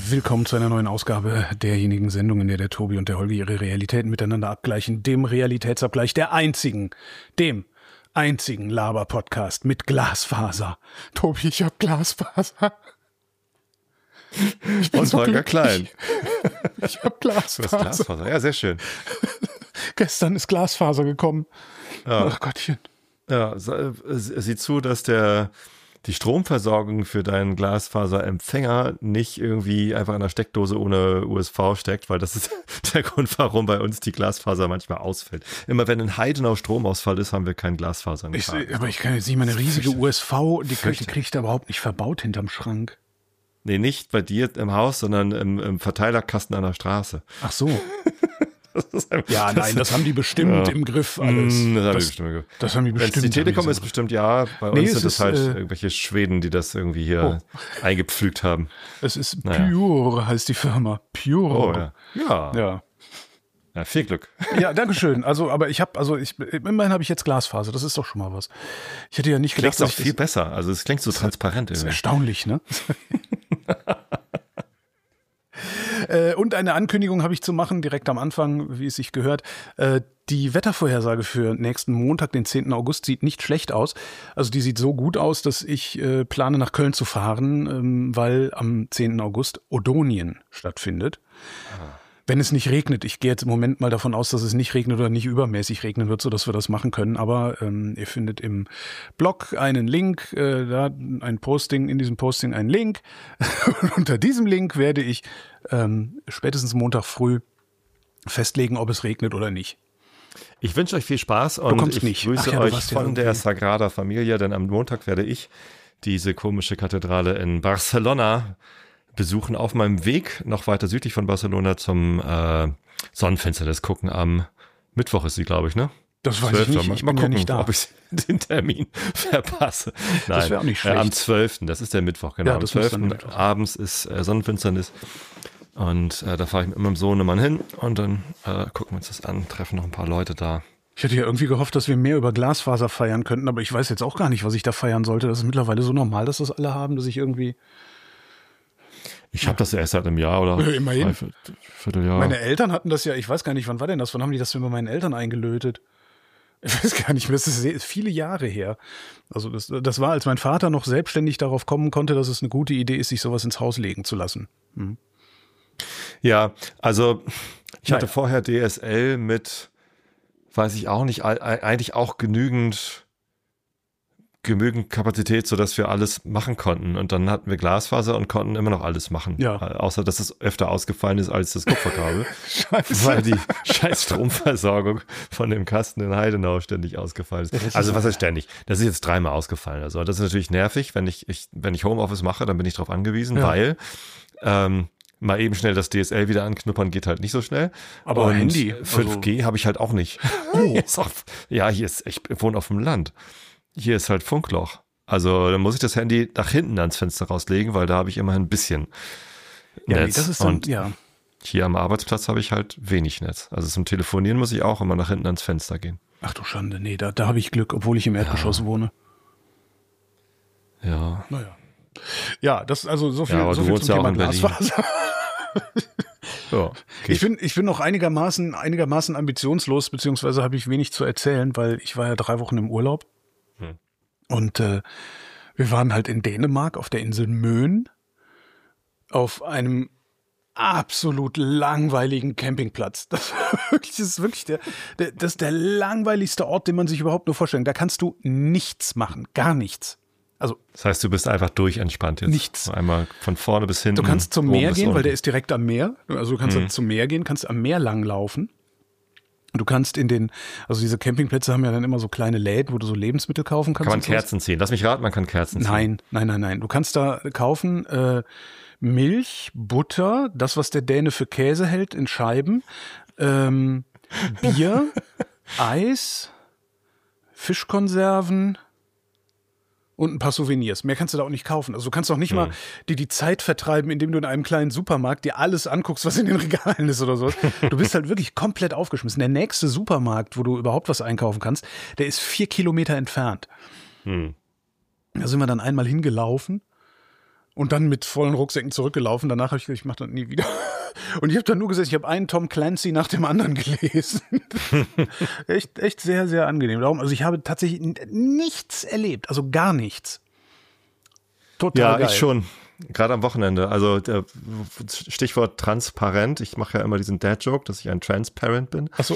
Willkommen zu einer neuen Ausgabe derjenigen Sendung, in der Tobi und der Holger ihre Realitäten miteinander abgleichen. Dem Realitätsabgleich, dem einzigen Laber-Podcast mit Glasfaser. Tobi, ich hab Glasfaser. Ich bin so Holger Klein. Ich hab Glasfaser. Du hast Glasfaser. Ja, sehr schön. Gestern ist Glasfaser gekommen. Ja. Ach Gottchen. Ja, sieh zu, dass die Stromversorgung für deinen Glasfaserempfänger nicht irgendwie einfach in der Steckdose ohne USV steckt, weil das ist der Grund, warum bei uns die Glasfaser manchmal ausfällt. Immer wenn ein Heidener Stromausfall ist, haben wir keinen Glasfaser. Aber ich kann jetzt nicht mal eine riesige USV, die kriege ich da überhaupt nicht verbaut hinterm Schrank. Nee, nicht bei dir im Haus, sondern im Verteilerkasten an der Straße. Ach so. Ja, nein, das haben die bestimmt im Griff alles. Das haben die bestimmt. Die Telekom ist bestimmt, ja. Bei uns sind es halt irgendwelche Schweden, die das irgendwie hier eingepflügt haben. Es ist Pure, heißt die Firma. Pure. Oh, ja. Ja, viel Glück. Ja, dankeschön. Immerhin habe ich jetzt Glasfaser. Das ist doch schon mal was. Ich hätte ja nicht gedacht, dass auch viel besser. Also es klingt so transparent irgendwie. Das ist erstaunlich, ne? Und eine Ankündigung habe ich zu machen, direkt am Anfang, wie es sich gehört. Die Wettervorhersage für nächsten Montag, den 10. August, sieht nicht schlecht aus. Also die sieht so gut aus, dass ich plane, nach Köln zu fahren, weil am 10. August Odonien stattfindet. Wenn es nicht regnet. Ich gehe jetzt im Moment mal davon aus, dass es nicht regnet oder nicht übermäßig regnen wird, sodass wir das machen können. Aber ihr findet im Blog einen Link, ein Posting, in diesem Posting einen Link. Und unter diesem Link werde ich spätestens Montag früh festlegen, ob es regnet oder nicht. Ich wünsche euch viel Spaß und ich grüße euch von der Sagrada Familia, denn am Montag werde ich diese komische Kathedrale in Barcelona besuchen, auf meinem Weg noch weiter südlich von Barcelona zum Sonnenfinsternis gucken. Am Mittwoch ist sie, glaube ich, ne? Das weiß ich nicht. Ich bin ja nicht da. Ob ich den Termin verpasse. Nein, das wäre auch nicht schlecht. Am 12., das ist der Mittwoch, genau. Ja, am 12. abends ist Sonnenfinsternis. Und da fahre ich mit meinem Sohnemann hin und dann gucken wir uns das an, treffen noch ein paar Leute da. Ich hätte ja irgendwie gehofft, dass wir mehr über Glasfaser feiern könnten, aber ich weiß jetzt auch gar nicht, was ich da feiern sollte. Das ist mittlerweile so normal, dass das alle haben, dass ich irgendwie... Ich habe das erst seit einem Jahr oder immerhin. Vierteljahr. Meine Eltern hatten das ja, ich weiß gar nicht, wann war denn das? Wann haben die das denn bei meinen Eltern eingelötet? Ich weiß gar nicht mehr, das ist viele Jahre her. Also das war, als mein Vater noch selbstständig darauf kommen konnte, dass es eine gute Idee ist, sich sowas ins Haus legen zu lassen. Ja, also ich hatte vorher DSL mit, weiß ich auch nicht, eigentlich auch genügend Kapazität, sodass wir alles machen konnten. Und dann hatten wir Glasfaser und konnten immer noch alles machen. Ja. Außer, dass es öfter ausgefallen ist als das Kupferkabel. Scheiße. Weil die scheiß Stromversorgung von dem Kasten in Heidenau ständig ausgefallen ist. Ja, also was heißt ständig? Das ist jetzt 3-mal ausgefallen. Also das ist natürlich nervig. Wenn ich Homeoffice mache, dann bin ich darauf angewiesen, weil mal eben schnell das DSL wieder anknuppern geht halt nicht so schnell. Aber und Handy. 5G habe ich halt auch nicht. Ich wohne auf dem Land. Hier ist halt Funkloch. Also dann muss ich das Handy nach hinten ans Fenster rauslegen, weil da habe ich immerhin ein bisschen Netz. Das ist dann, und hier am Arbeitsplatz habe ich halt wenig Netz. Also zum Telefonieren muss ich auch immer nach hinten ans Fenster gehen. Ach du Schande, nee, da habe ich Glück, obwohl ich im Erdgeschoss wohne. Ja. Naja. Ja, das also so viel, aber so du viel wohnst zum ja auch Thema in Berlin. Glasfaser. Ja, okay. Ich bin noch einigermaßen ambitionslos, beziehungsweise habe ich wenig zu erzählen, weil ich war ja 3 Wochen im Urlaub. Und wir waren halt in Dänemark auf der Insel Møn auf einem absolut langweiligen Campingplatz. Das ist wirklich der langweiligste Ort, den man sich überhaupt nur vorstellen kann. Da kannst du nichts machen, gar nichts. Also das heißt, du bist einfach durchentspannt jetzt. Nichts. Einmal von vorne bis hinten. Du kannst zum Meer gehen, weil unten. der ist direkt am Meer. Also du kannst zum Meer gehen, kannst am Meer langlaufen. Du kannst also diese Campingplätze haben ja dann immer so kleine Läden, wo du so Lebensmittel kaufen kannst. Kann man Kerzen ziehen? Lass mich raten, man kann Kerzen ziehen. Nein. Du kannst da kaufen Milch, Butter, das, was der Däne für Käse hält, in Scheiben, Bier, Eis, Fischkonserven und ein paar Souvenirs. Mehr kannst du da auch nicht kaufen. Also du kannst auch nicht mal dir die Zeit vertreiben, indem du in einem kleinen Supermarkt dir alles anguckst, was in den Regalen ist oder so. Du bist halt wirklich komplett aufgeschmissen. Der nächste Supermarkt, wo du überhaupt was einkaufen kannst, der ist 4 Kilometer entfernt. Da sind wir dann einmal hingelaufen Und dann mit vollen Rucksäcken zurückgelaufen. Danach habe ich gesagt, ich mache das nie wieder. Und ich habe dann nur gesagt, ich habe einen Tom Clancy nach dem anderen gelesen. echt sehr, sehr angenehm. Darum, also ich habe tatsächlich nichts erlebt, also gar nichts. Total geil. Ich schon. Gerade am Wochenende. Also Stichwort transparent. Ich mache ja immer diesen Dad-Joke, dass ich ein Transparent bin. Ach so.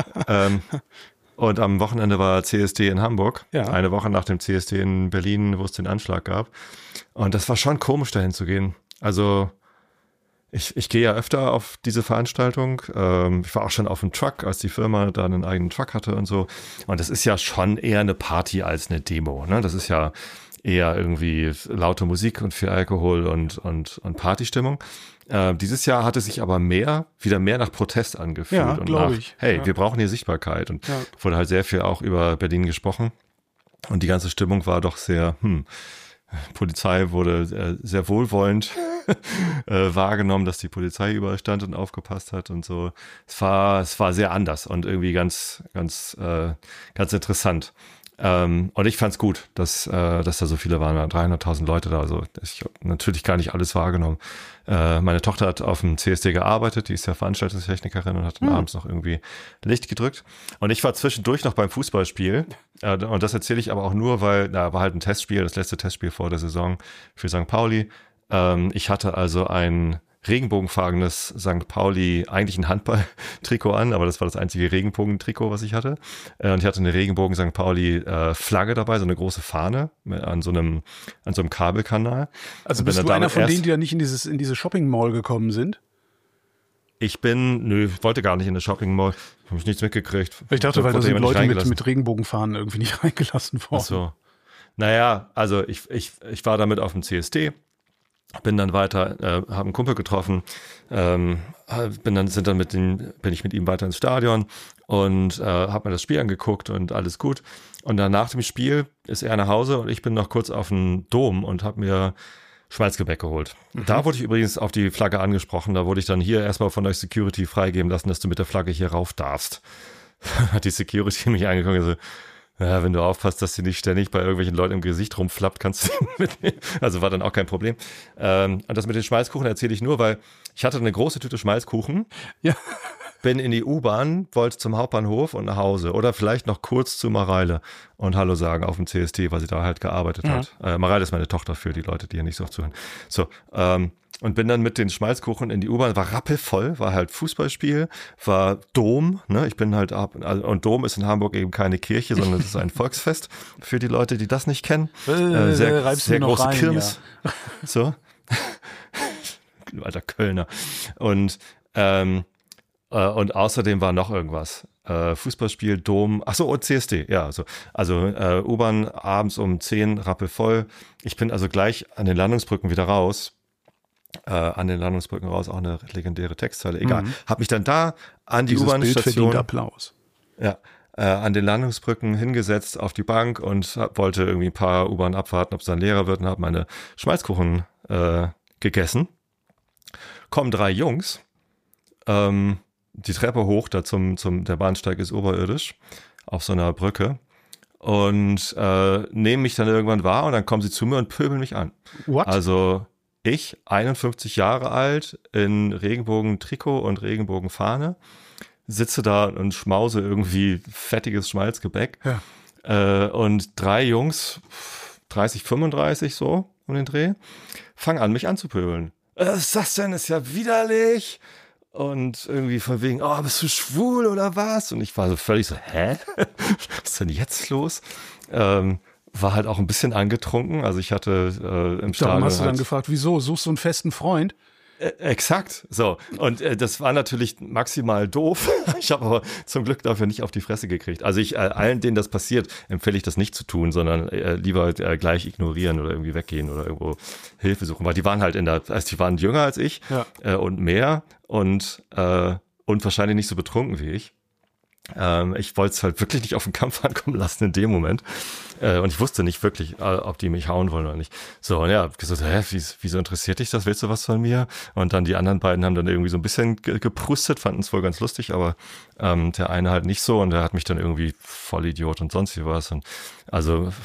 Und am Wochenende war CSD in Hamburg. Ja. Eine Woche nach dem CSD in Berlin, wo es den Anschlag gab. Und das war schon komisch, dahin zu gehen. Also ich gehe ja öfter auf diese Veranstaltung. Ich war auch schon auf dem Truck, als die Firma da einen eigenen Truck hatte und so. Und das ist ja schon eher eine Party als eine Demo. Ne? Das ist ja eher irgendwie laute Musik und viel Alkohol und Partystimmung. Dieses Jahr hatte sich aber wieder mehr nach Protest angefühlt. Ja, und glaube ich. Hey, wir brauchen hier Sichtbarkeit. Und wurde halt sehr viel auch über Berlin gesprochen. Und die ganze Stimmung war doch sehr, Polizei wurde sehr wohlwollend wahrgenommen, dass die Polizei überall stand und aufgepasst hat und so. Es war sehr anders und irgendwie ganz interessant. Und ich fand's gut, dass da so viele waren, 300.000 Leute da. Also ich habe natürlich gar nicht alles wahrgenommen. Meine Tochter hat auf dem CSD gearbeitet, die ist ja Veranstaltungstechnikerin und hat dann abends noch irgendwie Licht gedrückt. Und ich war zwischendurch noch beim Fußballspiel. Und das erzähle ich aber auch nur, weil war halt ein Testspiel, das letzte Testspiel vor der Saison für St. Pauli. Ich hatte also ein regenbogenfarbenes St. Pauli, eigentlich ein Handball-Trikot an, aber das war das einzige Regenbogen-Trikot, was ich hatte. Und ich hatte eine Regenbogen St. Pauli Flagge dabei, so eine große Fahne an so einem Kabelkanal. Also bist du einer von denen, die da nicht in diese Shopping-Mall gekommen sind? Ich wollte gar nicht in eine Shopping-Mall. Habe ich nichts mitgekriegt. Ich dachte, weil da sind Leute mit Regenbogenfahnen irgendwie nicht reingelassen worden. Ach so. Naja, also ich war damit auf dem CSD. Bin dann weiter, habe einen Kumpel getroffen, bin ich mit ihm weiter ins Stadion und habe mir das Spiel angeguckt und alles gut. Und dann nach dem Spiel ist er nach Hause und ich bin noch kurz auf den Dom und habe mir Schmalzgebäck geholt. Da wurde ich übrigens auf die Flagge angesprochen. Da wurde ich dann hier erstmal von der Security freigeben lassen, dass du mit der Flagge hier rauf darfst. Hat die Security mich angeguckt und so, ja, wenn du aufpasst, dass sie nicht ständig bei irgendwelchen Leuten im Gesicht rumflappt, kannst du mitnehmen. Also war dann auch kein Problem. Und das mit den Schmalzkuchen erzähle ich nur, weil ich hatte eine große Tüte Schmalzkuchen. Ja. Bin in die U-Bahn, wollte zum Hauptbahnhof und nach Hause. Oder vielleicht noch kurz zu Mareile und Hallo sagen auf dem CSD, weil sie da halt gearbeitet hat. Mareile ist meine Tochter für die Leute, die hier nicht so zuhören. So, und bin dann mit den Schmalzkuchen in die U-Bahn, war rappelvoll, war halt Fußballspiel, war Dom, ne? Ich bin halt und Dom ist in Hamburg eben keine Kirche, sondern es ist ein Volksfest für die Leute, die das nicht kennen. Sehr große Kirmes. Ja. So. Alter Kölner. Und außerdem war noch irgendwas. Fußballspiel, Dom, und CSD, ja. Also U-Bahn abends um 10, rappelvoll. Ich bin also gleich an den Landungsbrücken wieder raus. Auch eine legendäre Textzeile, egal. Hab mich dann da an die U-Bahn-Station, Applaus. Ja, an den Landungsbrücken hingesetzt auf die Bank und wollte irgendwie ein paar U-Bahn abwarten, ob es dann leerer wird und habe meine Schmalzkuchen gegessen. Kommen 3 Jungs, die Treppe hoch, da der Bahnsteig ist oberirdisch, auf so einer Brücke. Und nehmen mich dann irgendwann wahr und dann kommen sie zu mir und pöbeln mich an. What? Also ich, 51 Jahre alt, in Regenbogen-Trikot und Regenbogenfahne, sitze da und schmause irgendwie fettiges Schmalzgebäck. Ja. Und 3 Jungs, 30, 35 so um den Dreh, fangen an, mich anzupöbeln. Was ist das denn? Ist ja widerlich. Und irgendwie von wegen, bist du schwul oder was? Und ich war so völlig so, hä? Was ist denn jetzt los? War halt auch ein bisschen angetrunken. Also ich hatte im Stadion. Darum hast du dann gefragt, wieso? Suchst du einen festen Freund? Exakt. So. Und das war natürlich maximal doof. Ich habe aber zum Glück dafür nicht auf die Fresse gekriegt. Also allen, denen das passiert, empfehle ich das nicht zu tun, sondern lieber gleich ignorieren oder irgendwie weggehen oder irgendwo Hilfe suchen. Weil die waren halt die waren jünger als ich und mehr und wahrscheinlich nicht so betrunken wie ich. Ich wollte es halt wirklich nicht auf den Kampf ankommen lassen in dem Moment. Und ich wusste nicht wirklich, ob die mich hauen wollen oder nicht. So, und ja, hab gesagt, wieso interessiert dich das? Willst du was von mir? Und dann die anderen beiden haben dann irgendwie so ein bisschen geprustet, fanden es wohl ganz lustig, aber der eine halt nicht so und der hat mich dann irgendwie Vollidiot und sonst wie was. Und also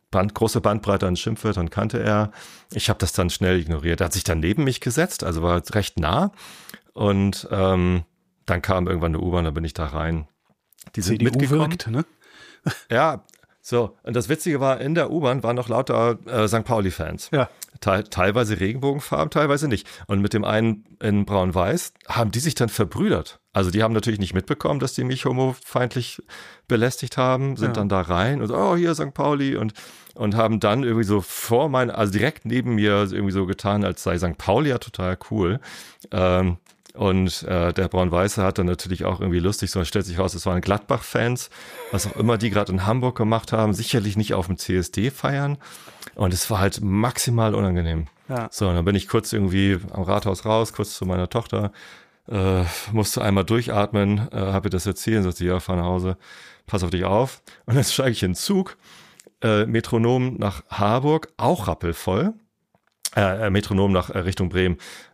große Bandbreite an Schimpfwörtern kannte er. Ich habe das dann schnell ignoriert. Er hat sich dann neben mich gesetzt, also war recht nah. Und dann kam irgendwann eine U-Bahn, da bin ich da rein. Die sind CDU mitgekommen. Wirkt, ne? Ja, so. Und das Witzige war, in der U-Bahn waren noch lauter St. Pauli-Fans. Ja. Teilweise Regenbogenfarben, teilweise nicht. Und mit dem einen in braun-weiß haben die sich dann verbrüdert. Also die haben natürlich nicht mitbekommen, dass die mich homofeindlich belästigt haben, sind dann da rein und oh, hier St. Pauli und haben dann irgendwie so also direkt neben mir irgendwie so getan, als sei St. Pauli ja total cool. Und der Braun-Weiße hat dann natürlich auch irgendwie lustig, so stellt sich raus, es waren Gladbach-Fans, was auch immer die gerade in Hamburg gemacht haben, sicherlich nicht auf dem CSD feiern. Und es war halt maximal unangenehm. Ja. So, und dann bin ich kurz irgendwie am Rathaus raus, kurz zu meiner Tochter, musste einmal durchatmen, habe ihr das erzählt, sagte, ja, fahr nach Hause, pass auf dich auf. Und dann steige ich in den Zug, Metronom nach Harburg, auch rappelvoll, Metronom nach Richtung Bremen.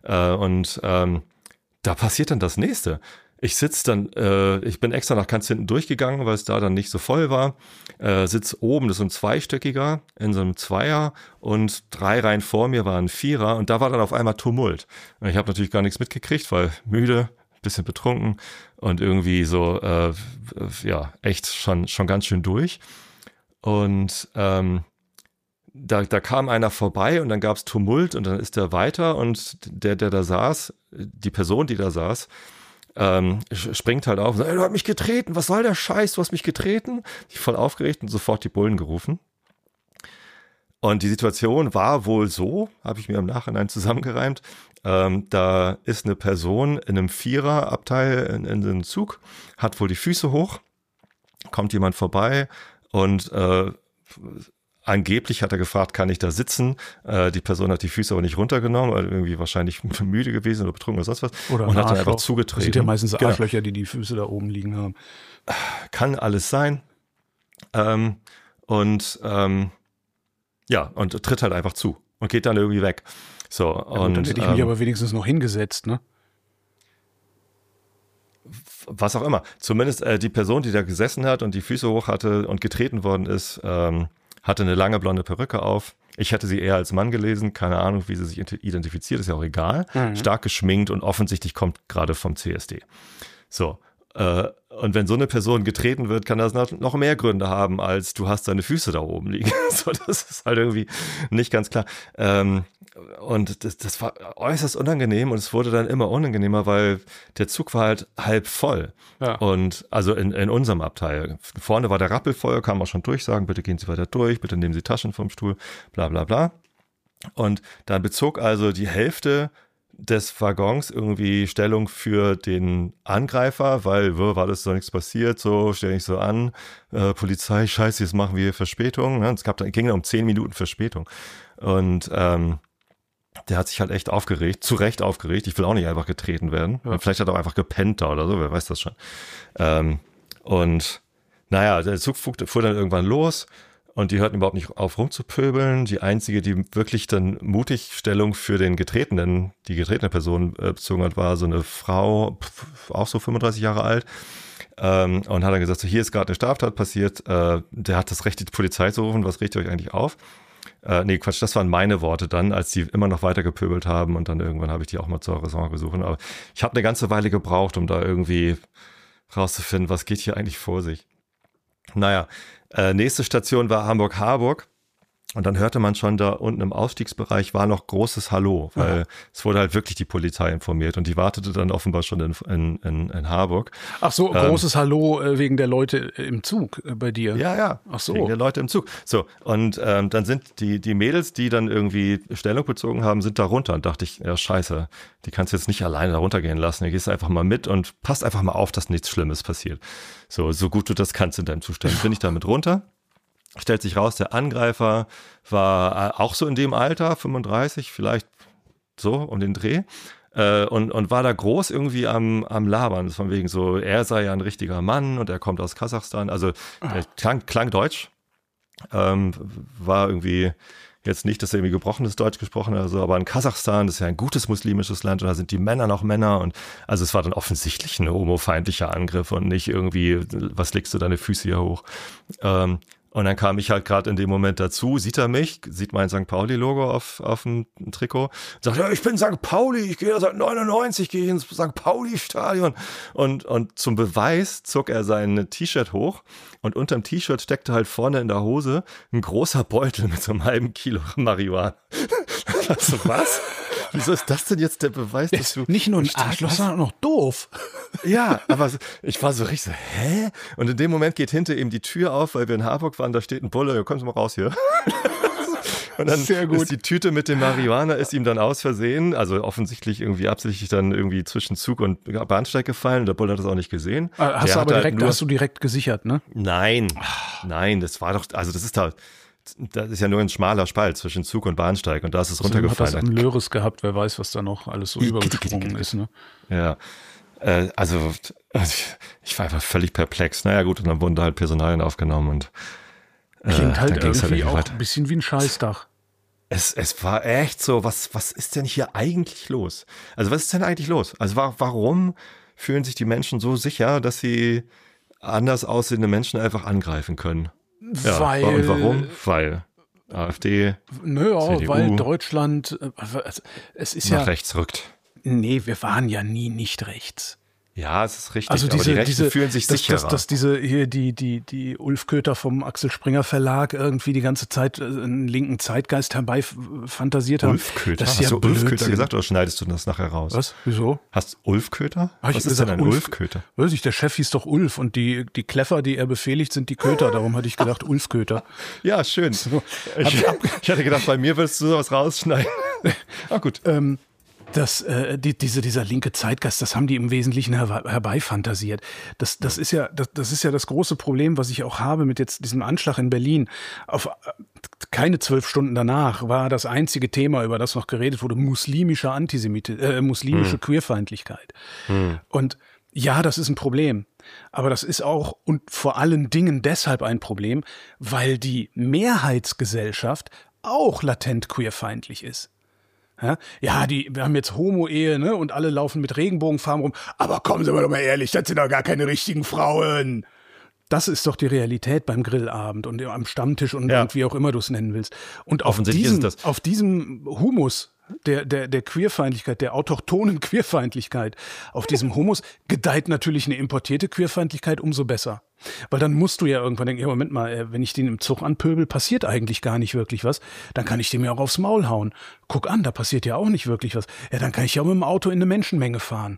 Da passiert dann das Nächste. Ich sitze dann, ich bin extra nach ganz hinten durchgegangen, weil es da dann nicht so voll war. Sitz oben, das ist ein zweistöckiger, in so einem Zweier und 3 Reihen vor mir waren 4er und da war dann auf einmal Tumult. Ich habe natürlich gar nichts mitgekriegt, weil müde, bisschen betrunken und irgendwie so, ja, echt schon ganz schön durch. Und da kam einer vorbei und dann gab es Tumult und dann ist er weiter und der da saß, die Person, die da saß, springt halt auf und sagt, du hast mich getreten, was soll der Scheiß, du hast mich getreten? Ich voll aufgeregt und sofort die Bullen gerufen. Und die Situation war wohl so, habe ich mir im Nachhinein zusammengereimt, da ist eine Person in einem Viererabteil in einem Zug, hat wohl die Füße hoch, kommt jemand vorbei und angeblich hat er gefragt, kann ich da sitzen? Die Person hat die Füße aber nicht runtergenommen, weil irgendwie wahrscheinlich müde gewesen oder betrunken oder sonst was. Oder und ein hat dann einfach zugetreten. Das sind ja meistens Arschlöcher, die die Füße da oben liegen haben. Kann alles sein. Ja, und tritt halt einfach zu und geht dann irgendwie weg. So, ja, und dann hätte ich mich aber wenigstens noch hingesetzt, ne? Was auch immer. Zumindest die Person, die da gesessen hat und die Füße hoch hatte und getreten worden ist, hatte eine lange blonde Perücke auf. Ich hätte sie eher als Mann gelesen. Keine Ahnung, wie sie sich identifiziert, ist ja auch egal. Mhm. Stark geschminkt und offensichtlich kommt gerade vom CSD. So. Und wenn so eine Person getreten wird, kann das noch mehr Gründe haben, als du hast deine Füße da oben liegen. So, das ist halt irgendwie nicht ganz klar. Und das war äußerst unangenehm und es wurde dann immer unangenehmer, weil der Zug war halt halb voll. Ja. Und also in unserem Abteil. Vorne war der rappelvoll, kann man schon durchsagen, bitte gehen Sie weiter durch, bitte nehmen Sie Taschen vom Stuhl, bla bla bla. Und dann bezog also die Hälfte des Waggons irgendwie Stellung für den Angreifer, weil war das so nichts passiert, so stell ich so an, Polizei, scheiße, jetzt machen wir hier Verspätung. Ne? Ging um 10 Minuten Verspätung. Und der hat sich halt echt aufgeregt, zu Recht aufgeregt. Ich will auch nicht einfach getreten werden. Ja. Vielleicht hat er auch einfach gepennt da oder so, wer weiß das schon. Und naja, der Zug fuhr dann irgendwann los. Und die hörten überhaupt nicht auf rumzupöbeln. Die einzige, die wirklich dann mutig Stellung für die getretene Person bezogen hat, war so eine Frau, auch so 35 Jahre alt. Und hat dann gesagt, so, hier ist gerade eine Straftat passiert. Der hat das Recht, die Polizei zu rufen. Was regt ihr euch eigentlich auf? Nee, Quatsch, das waren meine Worte dann, als die immer noch weiter gepöbelt haben. Und dann irgendwann habe ich die auch mal zur Raison gesucht. Aber ich habe eine ganze Weile gebraucht, um da irgendwie rauszufinden, was geht hier eigentlich vor sich. Naja, nächste Station war Hamburg-Harburg und dann hörte man schon da unten im Ausstiegsbereich war noch großes Hallo, weil es wurde halt wirklich die Polizei informiert und die wartete dann offenbar schon in Harburg. Ach so, großes Hallo wegen der Leute im Zug bei dir? Ja, ach so. Wegen der Leute im Zug. So, und dann sind die Mädels, die dann irgendwie Stellung bezogen haben, sind da runter und dachte ich, ja scheiße, die kannst du jetzt nicht alleine da runtergehen lassen, du gehst einfach mal mit und passt einfach mal auf, dass nichts Schlimmes passiert. So gut du das kannst in deinem Zustand. Bin ich damit runter. Stellt sich raus, der Angreifer war auch so in dem Alter, 35, vielleicht so um den Dreh. Und war da groß irgendwie am Labern. Von wegen so, er sei ja ein richtiger Mann und er kommt aus Kasachstan. Also der klang deutsch. War irgendwie jetzt nicht, dass er irgendwie gebrochenes Deutsch gesprochen hat, also, aber in Kasachstan, das ist ja ein gutes muslimisches Land und da sind die Männer noch Männer und also es war dann offensichtlich ein homofeindlicher Angriff und nicht irgendwie, was legst du deine Füße hier hoch? Und dann kam ich halt gerade in dem Moment dazu, sieht er mich, sieht mein St. Pauli-Logo auf dem Trikot, sagt, ja, ich bin St. Pauli, ich gehe seit 99, gehe ins St. Pauli-Stadion. Und zum Beweis zog er sein T-Shirt hoch und unterm T-Shirt steckte halt vorne in der Hose ein großer Beutel mit so einem halben Kilo Marihuana. Also was? Wieso ist das denn jetzt der Beweis, dass du... Nicht nur ein Arschloch, sondern auch noch doof. Ja, aber ich war so richtig so, hä? Und in dem Moment geht hinter ihm die Tür auf, weil wir in Harburg waren, da steht ein Bulle, kommst du mal raus hier. Und dann ist die Tüte mit dem Marihuana ist ihm dann aus Versehen, also offensichtlich irgendwie absichtlich dann irgendwie zwischen Zug und Bahnsteig gefallen und der Bulle hat das auch nicht gesehen. Hast du direkt gesichert, ne? Nein, das war doch, also das ist ja nur ein schmaler Spalt zwischen Zug und Bahnsteig und da ist es runtergefallen. Hat das am Löris gehabt, wer weiß, was da noch alles so übergesprungen ist, ne? Ja, also ich war einfach völlig perplex. Naja gut, und dann wurden da halt Personalien aufgenommen und klingt halt irgendwie auch ein bisschen wie ein Scheißdach. Es war echt so, was ist denn hier eigentlich los? Also was ist denn eigentlich los? Also warum fühlen sich die Menschen so sicher, dass sie anders aussehende Menschen einfach angreifen können? Ja, und warum? Weil AfD, CDU, weil Deutschland, es ist nach rechts rückt. Nee, wir waren ja nie nicht rechts. Ja, es ist richtig, also aber die Rechten fühlen sich sicherer. Dass die Ulf Köter vom Axel Springer Verlag irgendwie die ganze Zeit einen linken Zeitgeist herbeifantasiert haben. Ulf Köter? Hast du Ulf Köter gesagt oder schneidest du das nachher raus? Was? Wieso? Hast Ulf Köter? Was ist denn ein Ulf Köter? Weiß ich, der Chef hieß doch Ulf und die Kleffer, die er befehligt, sind die Köter. Darum hatte ich gedacht, Ulf Köter. Ja, schön. So, ich hatte gedacht, bei mir würdest du sowas rausschneiden. Ah, gut. Dieser linke Zeitgeist, das haben die im Wesentlichen herbeifantasiert. Das ist ja das große Problem, was ich auch habe mit jetzt diesem Anschlag in Berlin. Keine 12 Stunden danach war das einzige Thema, über das noch geredet wurde, muslimische Queerfeindlichkeit. Und ja, das ist ein Problem. Aber das ist auch und vor allen Dingen deshalb ein Problem, weil die Mehrheitsgesellschaft auch latent queerfeindlich ist. Ja, wir haben jetzt Homo-Ehe, ne, und alle laufen mit Regenbogenfarben rum. Aber kommen Sie doch mal ehrlich, das sind doch gar keine richtigen Frauen. Das ist doch die Realität beim Grillabend und am Stammtisch und wie auch immer du es nennen willst. Und auf diesem Humus der Queerfeindlichkeit, der autochthonen Queerfeindlichkeit, auf diesem Humus gedeiht natürlich eine importierte Queerfeindlichkeit umso besser. Weil dann musst du ja irgendwann denken, ja, Moment mal, wenn ich den im Zug anpöbel, passiert eigentlich gar nicht wirklich was. Dann kann ich dem ja auch aufs Maul hauen. Guck an, da passiert ja auch nicht wirklich was. Ja, dann kann ich ja auch mit dem Auto in eine Menschenmenge fahren.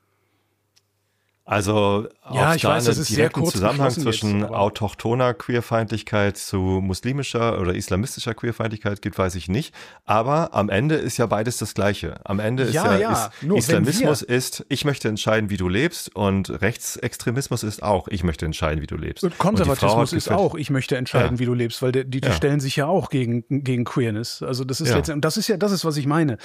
Also ich weiß, das ist sehr kurz Zusammenhang zwischen autochthoner Queerfeindlichkeit zu muslimischer oder islamistischer Queerfeindlichkeit gibt, weiß ich nicht. Aber am Ende ist ja beides das Gleiche. Am Ende ist Islamismus ist, ich möchte entscheiden, wie du lebst, und Rechtsextremismus ist auch, ich möchte entscheiden, wie du lebst. Und Konservatismus ist auch, ich möchte entscheiden, wie du lebst, weil die stellen sich ja auch gegen Queerness. Also das ist das ist, was ich meine.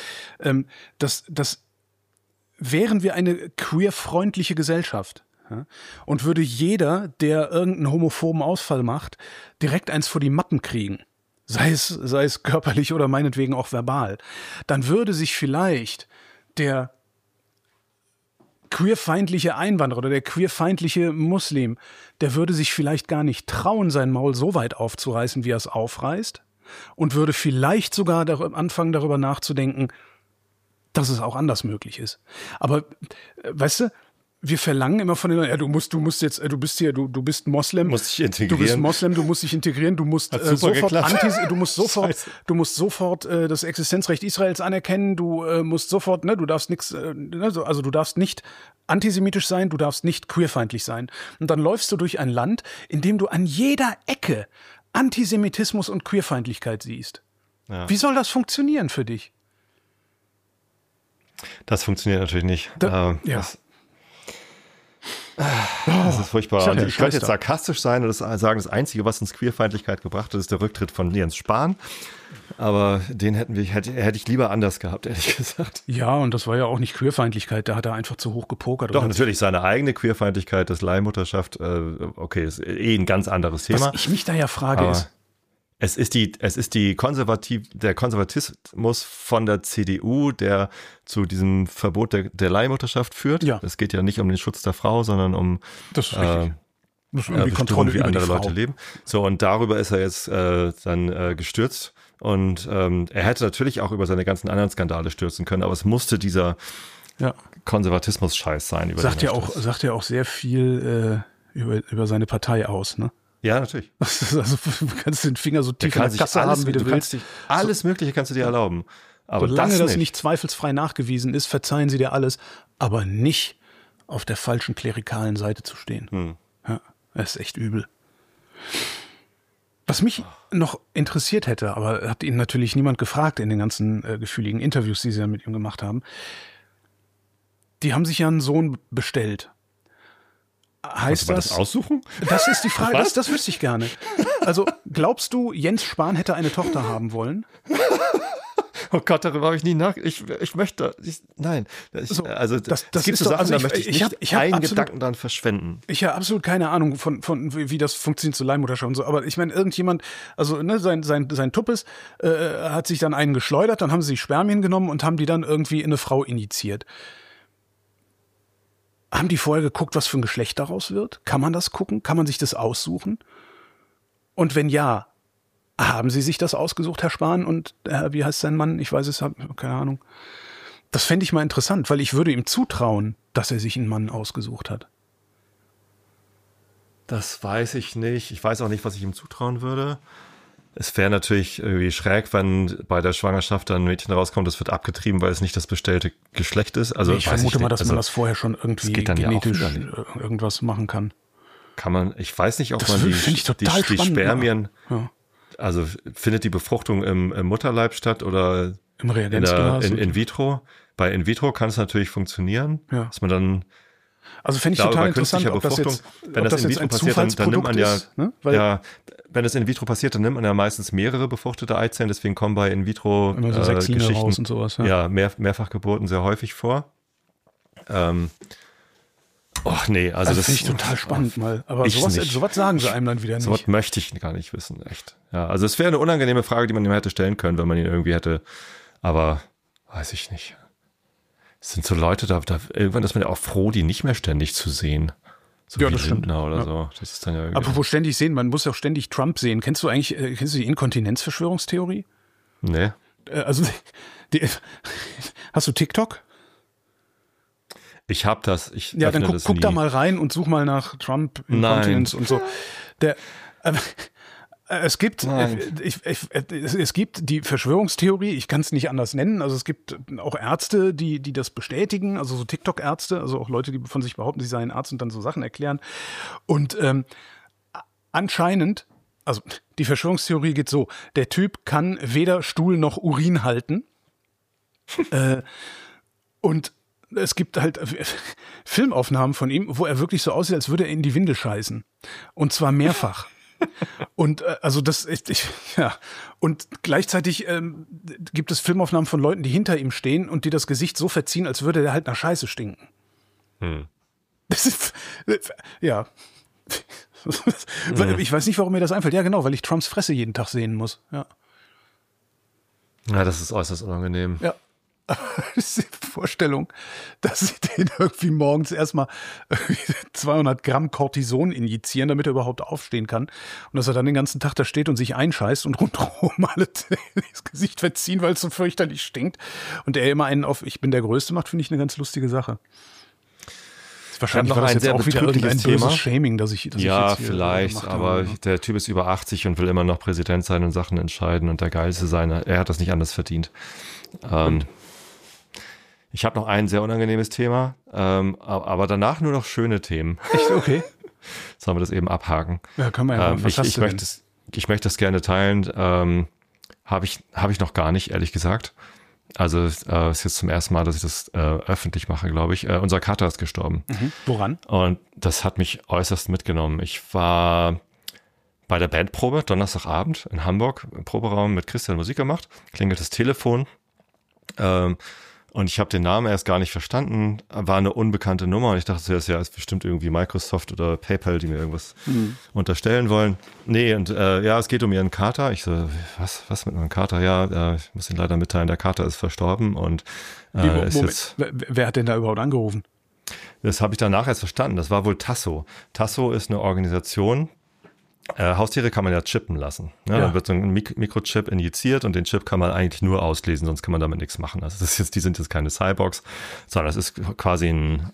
Wären wir eine queerfreundliche Gesellschaft, und würde jeder, der irgendeinen homophoben Ausfall macht, direkt eins vor die Mappen kriegen, sei es körperlich oder meinetwegen auch verbal, dann würde sich vielleicht der queerfeindliche Einwanderer oder der queerfeindliche Muslim, der würde sich vielleicht gar nicht trauen, sein Maul so weit aufzureißen, wie er es aufreißt, und würde vielleicht sogar anfangen, darüber nachzudenken, dass es auch anders möglich ist. Aber, weißt du, wir verlangen immer von den, du bist Moslem. Musst dich integrieren. Du bist Moslem, du musst dich integrieren, du musst sofort das Existenzrecht Israels anerkennen, du musst sofort, du darfst nichts, du darfst nicht antisemitisch sein, du darfst nicht queerfeindlich sein. Und dann läufst du durch ein Land, in dem du an jeder Ecke Antisemitismus und Queerfeindlichkeit siehst. Ja. Wie soll das funktionieren für dich? Das funktioniert natürlich nicht. Das ist furchtbar. Und ich könnte jetzt sarkastisch sein und sagen, das Einzige, was uns Queerfeindlichkeit gebracht hat, ist der Rücktritt von Jens Spahn. Aber den hätte ich lieber anders gehabt, ehrlich gesagt. Ja, und das war ja auch nicht Queerfeindlichkeit, da hat er einfach zu hoch gepokert. Doch, natürlich seine eigene Queerfeindlichkeit, das Leihmutterschaft, okay, ist ein ganz anderes Thema. Was ich mich da ja frage ist, es ist der Konservatismus von der CDU, der zu diesem Verbot der Leihmutterschaft führt. Ja. Es geht ja nicht um den Schutz der Frau, sondern um das ist richtig. Kontrolle wie über andere die Frau. Leute leben. So, und darüber ist er jetzt dann gestürzt. Und er hätte natürlich auch über seine ganzen anderen Skandale stürzen können, aber es musste dieser Konservatismus-Scheiß sein. Sagt ja auch sehr viel über seine Partei aus, ne? Ja, natürlich. Also du kannst den Finger so tief in der Kasse haben, wie du willst. Alles Mögliche kannst du dir erlauben. Aber solange das nicht zweifelsfrei nachgewiesen ist, verzeihen sie dir alles, aber nicht auf der falschen klerikalen Seite zu stehen. Ja, das ist echt übel. Was mich noch interessiert hätte, aber hat ihn natürlich niemand gefragt in den ganzen gefühligen Interviews, die sie dann mit ihm gemacht haben. Die haben sich ja einen Sohn bestellt. Heißt das aussuchen? Das ist die Frage, das wüsste ich gerne. Also glaubst du, Jens Spahn hätte eine Tochter haben wollen? Oh Gott, darüber habe ich nie nein. Das gibt so Sachen, da möchte ich nicht einen Gedanken dran verschwenden. Ich habe absolut keine Ahnung von wie das funktioniert zur Leihmutterschaft und so. Aber ich meine, irgendjemand, also ne, sein Tuppes hat sich dann einen geschleudert, dann haben sie Spermien genommen und haben die dann irgendwie in eine Frau injiziert. Haben die vorher geguckt, was für ein Geschlecht daraus wird? Kann man das gucken? Kann man sich das aussuchen? Und wenn ja, haben Sie sich das ausgesucht, Herr Spahn? Und wie heißt sein Mann? Ich weiß es, keine Ahnung. Das fände ich mal interessant, weil ich würde ihm zutrauen, dass er sich einen Mann ausgesucht hat. Das weiß ich nicht. Ich weiß auch nicht, was ich ihm zutrauen würde. Es wäre natürlich irgendwie schräg, wenn bei der Schwangerschaft dann ein Mädchen rauskommt, das wird abgetrieben, weil es nicht das bestellte Geschlecht ist. Also ich vermute mal, dass man das vorher schon irgendwie genetisch irgendwas machen kann. Kann man, ich weiß nicht, ob das man die Spermien, also findet die Befruchtung im Mutterleib statt oder im Reagenzglas in vitro? Bei in vitro kann es natürlich funktionieren, dass man dann also fände ich total interessant, ob das jetzt, wenn das in vitro passiert, dann nimmt man wenn es in vitro passiert, dann nimmt man ja meistens mehrere befruchtete Eizellen, deswegen kommen bei in vitro immer so Geschichten raus und sowas, Mehrfachgeburten sehr häufig vor. Nee, also das finde ich total spannend mal. Aber sowas sagen sie einem dann wieder nicht. Sowas möchte ich gar nicht wissen, echt. Ja, also es wäre eine unangenehme Frage, die man ihm hätte stellen können, wenn man ihn irgendwie hätte, aber weiß ich nicht. Es sind so Leute, da irgendwann ist man ja auch froh, die nicht mehr ständig zu sehen. So wie Lindner oder so. Das ist dann ja irgendwie. Apropos ständig sehen, man muss ja auch ständig Trump sehen. Kennst du die Inkontinenzverschwörungstheorie? Nee. Also, hast du TikTok? Ich hab das. Ja, dann guck da mal rein und such mal nach Trump Inkontinenz und so. Es gibt die Verschwörungstheorie, ich kann es nicht anders nennen, also es gibt auch Ärzte, die das bestätigen, also so TikTok-Ärzte, also auch Leute, die von sich behaupten, sie seien Arzt und dann so Sachen erklären. Und anscheinend, also die Verschwörungstheorie geht so, der Typ kann weder Stuhl noch Urin halten. Und es gibt halt Filmaufnahmen von ihm, wo er wirklich so aussieht, als würde er in die Windel scheißen. Und zwar mehrfach. Und also das und gleichzeitig gibt es Filmaufnahmen von Leuten, die hinter ihm stehen und die das Gesicht so verziehen, als würde der halt nach Scheiße stinken. Das ist ich weiß nicht, warum mir das einfällt. Ja, genau, weil ich Trumps Fresse jeden Tag sehen muss. Ja, das ist äußerst unangenehm. Ja. Das ist die Vorstellung, dass sie den irgendwie morgens erstmal 200 Gramm Cortison injizieren, damit er überhaupt aufstehen kann. Und dass er dann den ganzen Tag da steht und sich einscheißt und rundherum alle das Gesicht verziehen, weil es so fürchterlich stinkt. Und er immer einen auf Ich bin der Größte macht, finde ich eine ganz lustige Sache. Wahrscheinlich war das jetzt auch wieder irgendein böses Shaming, dass ich jetzt vielleicht, aber der Typ ist über 80 und will immer noch Präsident sein und Sachen entscheiden und der Geilste sein. Er hat das nicht anders verdient. Ich habe noch ein sehr unangenehmes Thema, aber danach nur noch schöne Themen. Echt? Okay. Sollen wir das eben abhaken? Ja, können wir ja machen. Ich möchte das gerne teilen. Habe ich noch gar nicht, ehrlich gesagt. Also ist jetzt zum ersten Mal, dass ich das öffentlich mache, glaube ich. Unser Kater ist gestorben. Woran? Und das hat mich äußerst mitgenommen. Ich war bei der Bandprobe, Donnerstagabend in Hamburg, im Proberaum mit Christian Musik gemacht. Klingelt das Telefon. Und ich habe den Namen erst gar nicht verstanden, war eine unbekannte Nummer und ich dachte zuerst, ja, ist bestimmt irgendwie Microsoft oder PayPal, die mir irgendwas unterstellen wollen. Nee, und es geht um ihren Kater. Ich so, was mit meinem Kater? Ja, ich muss Ihnen leider mitteilen, der Kater ist verstorben und Moment, wer hat denn da überhaupt angerufen? Das habe ich danach erst verstanden. Das war wohl Tasso. Tasso ist eine Organisation. Haustiere kann man ja chippen lassen. Ne? Ja. Dann wird so ein Mikrochip injiziert und den Chip kann man eigentlich nur auslesen, sonst kann man damit nichts machen. Also die sind jetzt keine Cyborgs, sondern das ist quasi ein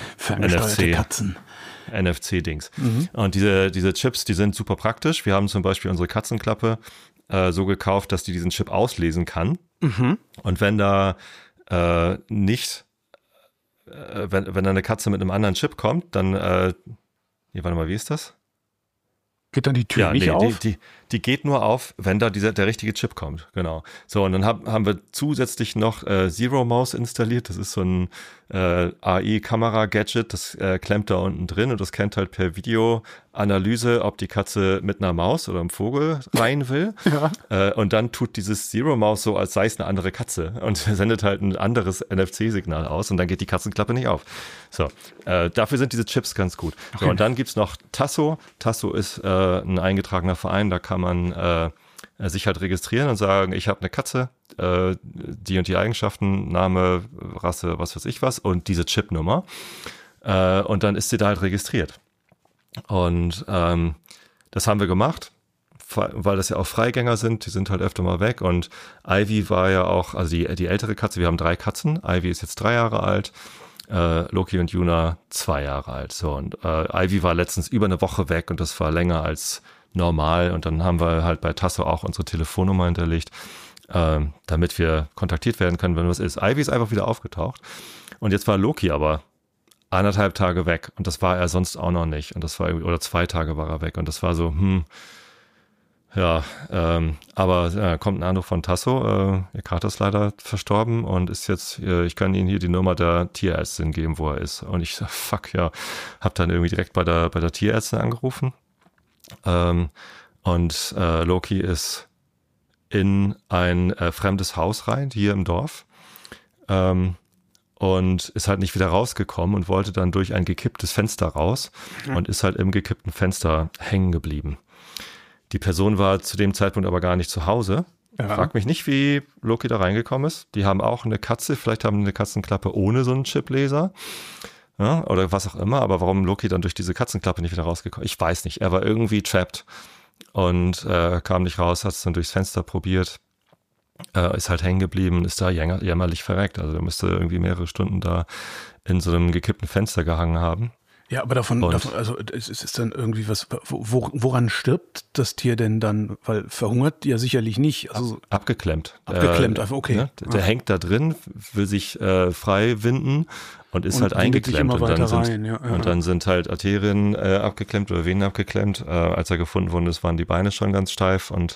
NFC-Dings. Und diese Chips, die sind super praktisch. Wir haben zum Beispiel unsere Katzenklappe so gekauft, dass die diesen Chip auslesen kann. Und wenn da wenn da eine Katze mit einem anderen Chip kommt, dann warte mal, wie ist das? Geht dann die Tür nicht auf? Die geht nur auf, wenn da der richtige Chip kommt, genau. So, und dann haben wir zusätzlich noch Zero Mouse installiert. Das ist so ein AI-Kamera-Gadget, das klemmt da unten drin und das kennt halt per Videoanalyse, ob die Katze mit einer Maus oder einem Vogel rein will. Ja. Und dann tut dieses Zero Mouse so, als sei es eine andere Katze und sendet halt ein anderes NFC-Signal aus und dann geht die Katzenklappe nicht auf. So, dafür sind diese Chips ganz gut. Okay. So, und dann gibt's noch Tasso. Tasso ist ein eingetragener Verein, da kann man sich halt registrieren und sagen, ich habe eine Katze, die und die Eigenschaften, Name, Rasse, was weiß ich was und diese Chipnummer. Und dann ist sie da halt registriert. Und das haben wir gemacht, weil das ja auch Freigänger sind, die sind halt öfter mal weg. Und Ivy war ja auch, also die ältere Katze, wir haben 3 Katzen, Ivy ist jetzt 3 Jahre alt, Loki und Yuna 2 Jahre alt. So, und Ivy war letztens über eine Woche weg und das war länger als normal. Und dann haben wir halt bei Tasso auch unsere Telefonnummer hinterlegt, damit wir kontaktiert werden können, wenn was ist. Ivy ist einfach wieder aufgetaucht. Und jetzt war Loki aber 1,5 Tage weg. Und das war er sonst auch noch nicht. Und das war irgendwie, oder 2 Tage war er weg. Und das war so, aber kommt ein Anruf von Tasso, ihr Kater ist leider verstorben und ist jetzt, ich kann Ihnen hier die Nummer der Tierärztin geben, wo er ist. Und ich sag, fuck, ja, hab dann irgendwie direkt bei der Tierärztin angerufen. Und Loki ist in ein fremdes Haus rein, hier im Dorf, und ist halt nicht wieder rausgekommen und wollte dann durch ein gekipptes Fenster raus und ist halt im gekippten Fenster hängen geblieben. Die Person war zu dem Zeitpunkt aber gar nicht zu Hause. Ja. Frag mich nicht, wie Loki da reingekommen ist. Die haben auch eine Katze, vielleicht haben die eine Katzenklappe ohne so einen Chipleser. Ja, oder was auch immer, aber warum Loki dann durch diese Katzenklappe nicht wieder rausgekommen? Ich weiß nicht. Er war irgendwie trapped und kam nicht raus, hat es dann durchs Fenster probiert, ist halt hängen geblieben, ist da jämmerlich verreckt. Also er müsste irgendwie mehrere Stunden da in so einem gekippten Fenster gehangen haben. Ja, aber davon also es ist dann irgendwie was, woran stirbt das Tier denn dann? Weil verhungert ja sicherlich nicht. Also abgeklemmt. Abgeklemmt, einfach okay. Ne? Der hängt da drin, will sich frei winden und ist halt eingeklemmt. Und dann sind halt Arterien abgeklemmt oder Venen abgeklemmt. Als er gefunden worden ist, waren die Beine schon ganz steif und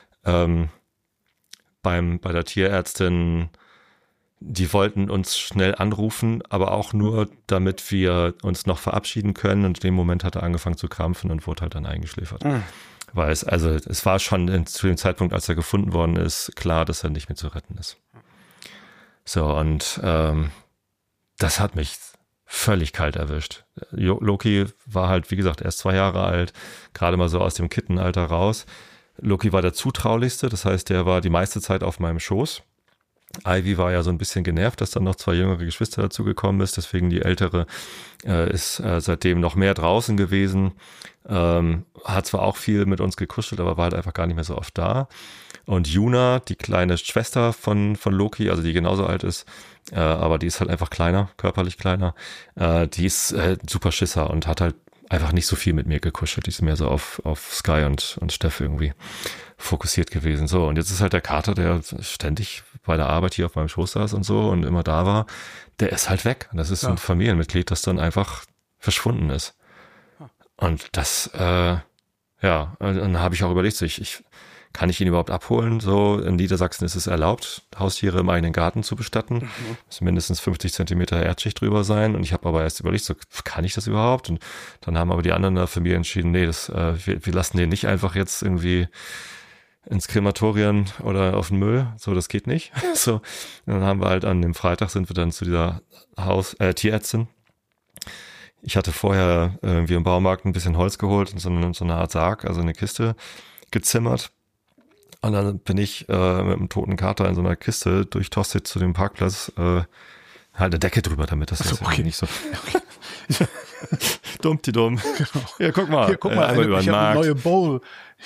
bei der Tierärztin, die wollten uns schnell anrufen, aber auch nur, damit wir uns noch verabschieden können. Und in dem Moment hat er angefangen zu krampfen und wurde halt dann eingeschläfert. Weil es war schon zu dem Zeitpunkt, als er gefunden worden ist, klar, dass er nicht mehr zu retten ist. So, und das hat mich völlig kalt erwischt. Loki war halt, wie gesagt, erst 2 Jahre alt, gerade mal so aus dem Kittenalter raus. Loki war der Zutraulichste, das heißt, der war die meiste Zeit auf meinem Schoß. Ivy war ja so ein bisschen genervt, dass dann noch 2 jüngere Geschwister dazugekommen ist, deswegen die Ältere ist seitdem noch mehr draußen gewesen, hat zwar auch viel mit uns gekuschelt, aber war halt einfach gar nicht mehr so oft da. Und Yuna, die kleine Schwester von Loki, also die genauso alt ist, aber die ist halt einfach kleiner, körperlich kleiner, die ist super Schisser und hat halt einfach nicht so viel mit mir gekuschelt. Die ist mehr so auf Sky und Steff irgendwie fokussiert gewesen. So, und jetzt ist halt der Kater, der ständig bei der Arbeit hier auf meinem Schoß saß und so und immer da war, der ist halt weg. Und das ist ein Familienmitglied, das dann einfach verschwunden ist. Und das, und dann habe ich auch überlegt, kann ich ihn überhaupt abholen? So, in Niedersachsen ist es erlaubt, Haustiere im eigenen Garten zu bestatten. Muss mindestens 50 Zentimeter Erdschicht drüber sein. Und ich habe aber erst überlegt, so, kann ich das überhaupt? Und dann haben aber die anderen der Familie entschieden, nee, wir lassen den nicht einfach jetzt irgendwie ins Krematorium oder auf den Müll. So, das geht nicht. So, und dann haben wir halt an dem Freitag sind wir dann zu dieser Tierärztin. Ich hatte vorher irgendwie im Baumarkt ein bisschen Holz geholt und so eine Art Sarg, also eine Kiste gezimmert. Und dann bin ich mit einem toten Kater in so einer Kiste durch Tosted zu dem Parkplatz, halt eine Decke drüber, damit das jetzt nicht so. Okay. Dumpty-dumm. Genau. Hier, guck mal. Ich habe eine neue Bowl.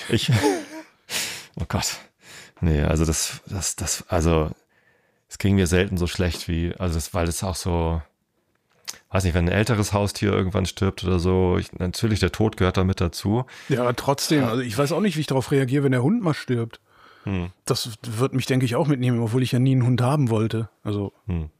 Oh Gott. Nee, also das ging mir selten so schlecht weil es auch so, weiß nicht, wenn ein älteres Haustier irgendwann stirbt oder so, natürlich der Tod gehört da mit dazu. Ja, trotzdem, also ich weiß auch nicht, wie ich darauf reagiere, wenn der Hund mal stirbt. Das wird mich, denke ich, auch mitnehmen, obwohl ich ja nie einen Hund haben wollte. Also.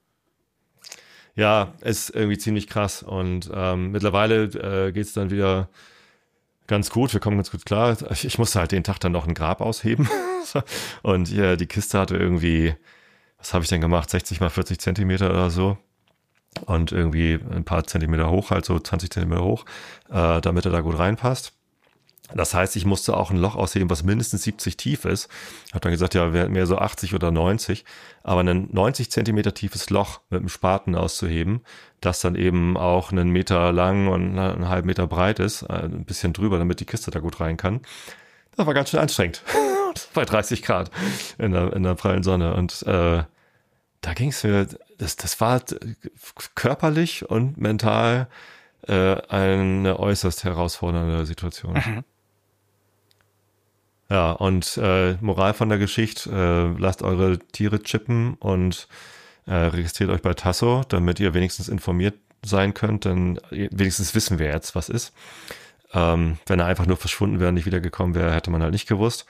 Ja, ist irgendwie ziemlich krass und mittlerweile geht's dann wieder ganz gut, wir kommen ganz gut klar. Ich musste halt den Tag dann noch ein Grab ausheben und ja, die Kiste hatte irgendwie, was habe ich denn gemacht, 60 mal 40 Zentimeter oder so und irgendwie ein paar Zentimeter hoch, halt so 20 Zentimeter hoch, damit er da gut reinpasst. Das heißt, ich musste auch ein Loch ausheben, was mindestens 70 tief ist. Hab dann gesagt, ja, mehr so 80 oder 90. Aber ein 90 Zentimeter tiefes Loch mit einem Spaten auszuheben, das dann eben auch einen Meter lang und einen halben Meter breit ist, ein bisschen drüber, damit die Kiste da gut rein kann. Das war ganz schön anstrengend. Bei 30 Grad in der prallen Sonne. Und da ging's mir, das war körperlich und mental eine äußerst herausfordernde Situation. Mhm. Ja, und Moral von der Geschichte, lasst eure Tiere chippen und registriert euch bei Tasso, damit ihr wenigstens informiert sein könnt, denn wenigstens wissen wir jetzt, was ist. Wenn er einfach nur verschwunden wäre und nicht wiedergekommen wäre, hätte man halt nicht gewusst.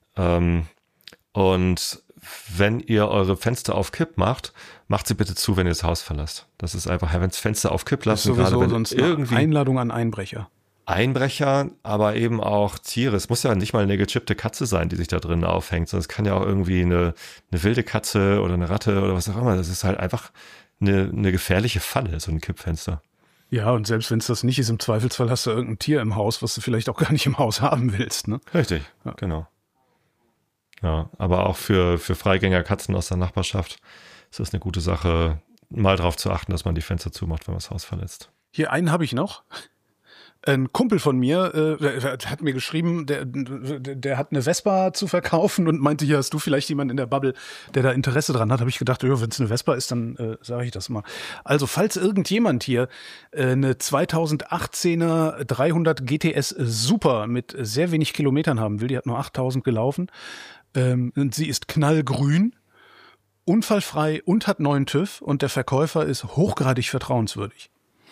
Und wenn ihr eure Fenster auf Kipp macht sie bitte zu, wenn ihr das Haus verlasst. Das ist einfach, wenn das Fenster auf Kipp lassen, das ist sowieso gerade wenn sonst irgendwie Einladung an Einbrecher, aber eben auch Tiere. Es muss ja nicht mal eine gechippte Katze sein, die sich da drin aufhängt, sondern es kann ja auch irgendwie eine wilde Katze oder eine Ratte oder was auch immer. Das ist halt einfach eine gefährliche Falle, so ein Kippfenster. Ja, und selbst wenn es das nicht ist, im Zweifelsfall hast du irgendein Tier im Haus, was du vielleicht auch gar nicht im Haus haben willst, ne? Richtig, ja. Genau. Ja, aber auch für Freigängerkatzen aus der Nachbarschaft ist das eine gute Sache, mal darauf zu achten, dass man die Fenster zumacht, wenn man das Haus verlässt. Hier, einen habe ich noch. Ein Kumpel von mir hat mir geschrieben, der hat eine Vespa zu verkaufen und meinte, hier hast du vielleicht jemanden in der Bubble, der da Interesse dran hat. Habe ich gedacht, wenn es eine Vespa ist, dann sage ich das mal. Also falls irgendjemand hier eine 2018er 300 GTS Super mit sehr wenig Kilometern haben will, die hat nur 8000 gelaufen, und sie ist knallgrün, unfallfrei und hat neuen TÜV und der Verkäufer ist hochgradig vertrauenswürdig.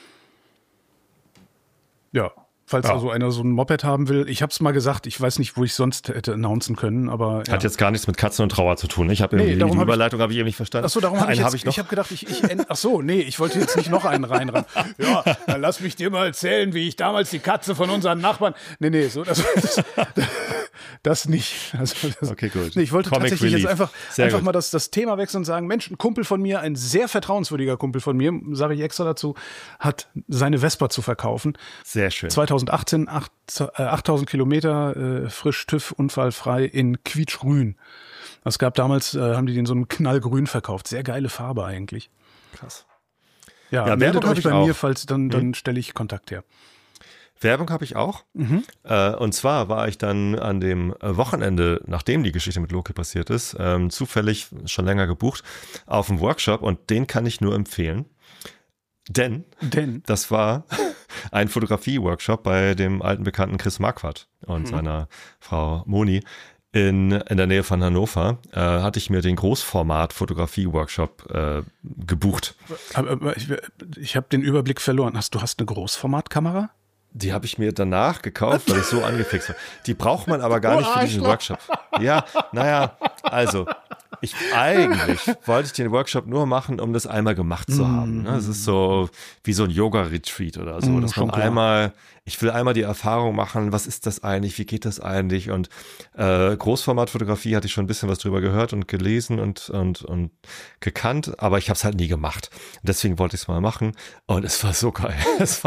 Ja, falls also einer so ein Moped haben will. Ich habe es mal gesagt, ich weiß nicht, wo ich sonst hätte announcen können, aber ja. Hat jetzt gar nichts mit Katzen und Trauer zu tun. Ich habe die Überleitung habe ich eben nicht verstanden. Achso, darum habe ich noch. Ich habe gedacht, ich wollte jetzt nicht noch einen reinrennen. Ja, dann lass mich dir mal erzählen, wie ich damals die Katze von unseren Nachbarn. Nee, so das nicht. Also okay, gut. Nee, ich wollte Comic tatsächlich Relief. Jetzt einfach mal das Thema wechseln und sagen, Mensch, ein Kumpel von mir, ein sehr vertrauenswürdiger Kumpel von mir, sage ich extra dazu, hat seine Vespa zu verkaufen. Sehr schön. 2018, 8000 Kilometer, frisch TÜV, unfallfrei in quietschgrün. Es gab damals, haben die den so einem knallgrün verkauft. Sehr geile Farbe eigentlich. Krass. Ja, meldet euch bei mir, falls dann stelle ich Kontakt her. Werbung habe ich auch. Und zwar war ich dann an dem Wochenende, nachdem die Geschichte mit Loki passiert ist, zufällig schon länger gebucht, auf einem Workshop und den kann ich nur empfehlen. Denn das war ein Fotografie-Workshop bei dem alten Bekannten Chris Marquardt und seiner Frau Moni in der Nähe von Hannover. Hatte ich mir den Großformat-Fotografie-Workshop gebucht. Aber ich habe den Überblick verloren. Du hast eine Großformatkamera? Die habe ich mir danach gekauft, weil ich so angefixt war. Die braucht man aber gar nicht für diesen Workshop. Ja, naja, also eigentlich wollte ich den Workshop nur machen, um das einmal gemacht zu haben. Es ist so wie so ein Yoga-Retreat oder so, dass man ich will einmal die Erfahrung machen, was ist das eigentlich, wie geht das eigentlich? Und Großformatfotografie hatte ich schon ein bisschen was drüber gehört und gelesen und gekannt, aber ich habe es halt nie gemacht. Deswegen wollte ich es mal machen und es war so geil.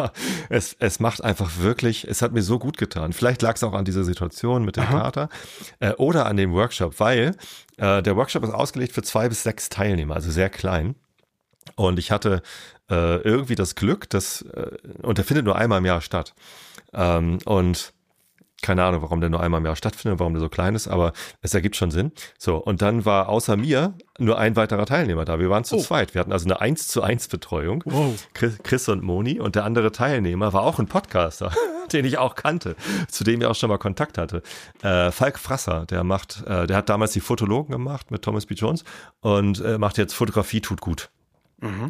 Es macht einfach wirklich, es hat mir so gut getan. Vielleicht lag es auch an dieser Situation mit dem Kater oder an dem Workshop, weil der Workshop ist ausgelegt für 2 bis 6 Teilnehmer, also sehr klein. Und ich hatte irgendwie das Glück, und der findet nur einmal im Jahr statt. Und Keine Ahnung, warum der nur einmal im Jahr stattfindet, warum der so klein ist, aber es ergibt schon Sinn. So, und dann war außer mir nur ein weiterer Teilnehmer da. Wir waren zu zweit. Wir hatten also eine 1:1 Betreuung. Wow. Chris und Moni, und der andere Teilnehmer war auch ein Podcaster, den ich auch kannte, zu dem ich auch schon mal Kontakt hatte. Falk Frasser, der hat damals die Fotologen gemacht mit Thomas B. Jones und macht jetzt Fotografie tut gut. Mhm.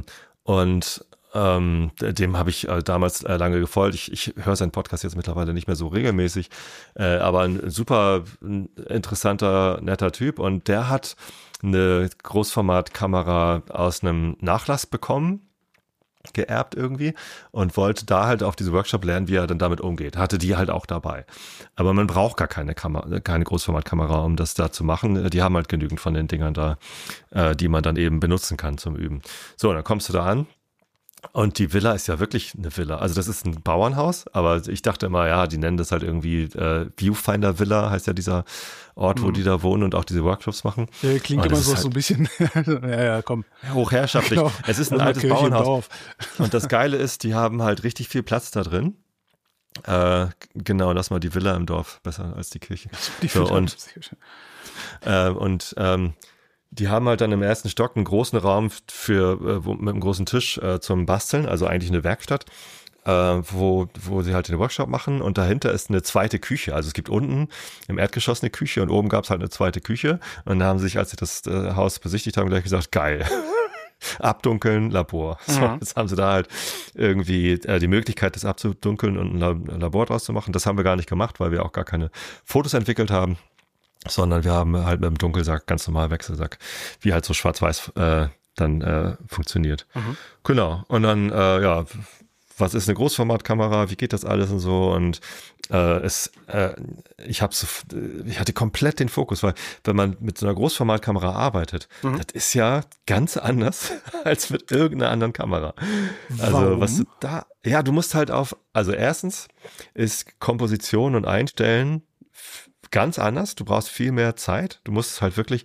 Dem habe ich damals lange gefolgt. Ich höre seinen Podcast jetzt mittlerweile nicht mehr so regelmäßig, aber ein super interessanter, netter Typ, und der hat eine Großformatkamera aus einem Nachlass bekommen, geerbt irgendwie, und wollte da halt auf diese Workshop lernen, wie er dann damit umgeht. Hatte die halt auch dabei. Aber man braucht gar keine Großformatkamera, um das da zu machen. Die haben halt genügend von den Dingern da, die man dann eben benutzen kann zum Üben. So, dann kommst du da an. Und die Villa ist ja wirklich eine Villa. Also das ist ein Bauernhaus, aber ich dachte immer, ja, die nennen das halt irgendwie Viewfinder Villa, heißt ja dieser Ort, wo die da wohnen und auch diese Workshops machen. Ja, klingt immer so ein bisschen, ja, komm. Hochherrschaftlich. Genau. Es ist ein altes Bauernhaus. Und das Geile ist, die haben halt richtig viel Platz da drin. Genau, lass mal die Villa im Dorf besser als die Kirche. Die haben halt dann im ersten Stock einen großen Raum mit einem großen Tisch zum Basteln, also eigentlich eine Werkstatt, wo sie halt den Workshop machen, und dahinter ist eine zweite Küche. Also es gibt unten im Erdgeschoss eine Küche und oben gab es halt eine zweite Küche, und dann haben sie sich, als sie das Haus besichtigt haben, gleich gesagt, geil. Abdunkeln, Labor. So, jetzt haben sie da halt irgendwie die Möglichkeit, das abzudunkeln und ein Labor draus zu machen. Das haben wir gar nicht gemacht, weil wir auch gar keine Fotos entwickelt haben, sondern wir haben halt mit dem Dunkelsack, ganz normal Wechselsack, wie halt so schwarz-weiß dann funktioniert. Mhm. Genau. Und dann, was ist eine Großformatkamera, wie geht das alles und so, und ich hatte komplett den Fokus, weil wenn man mit so einer Großformatkamera arbeitet, das ist ja ganz anders als mit irgendeiner anderen Kamera. Also warum? Was du da, ja, du musst halt also erstens ist Komposition und Einstellen ganz anders, du brauchst viel mehr Zeit, du musst es halt wirklich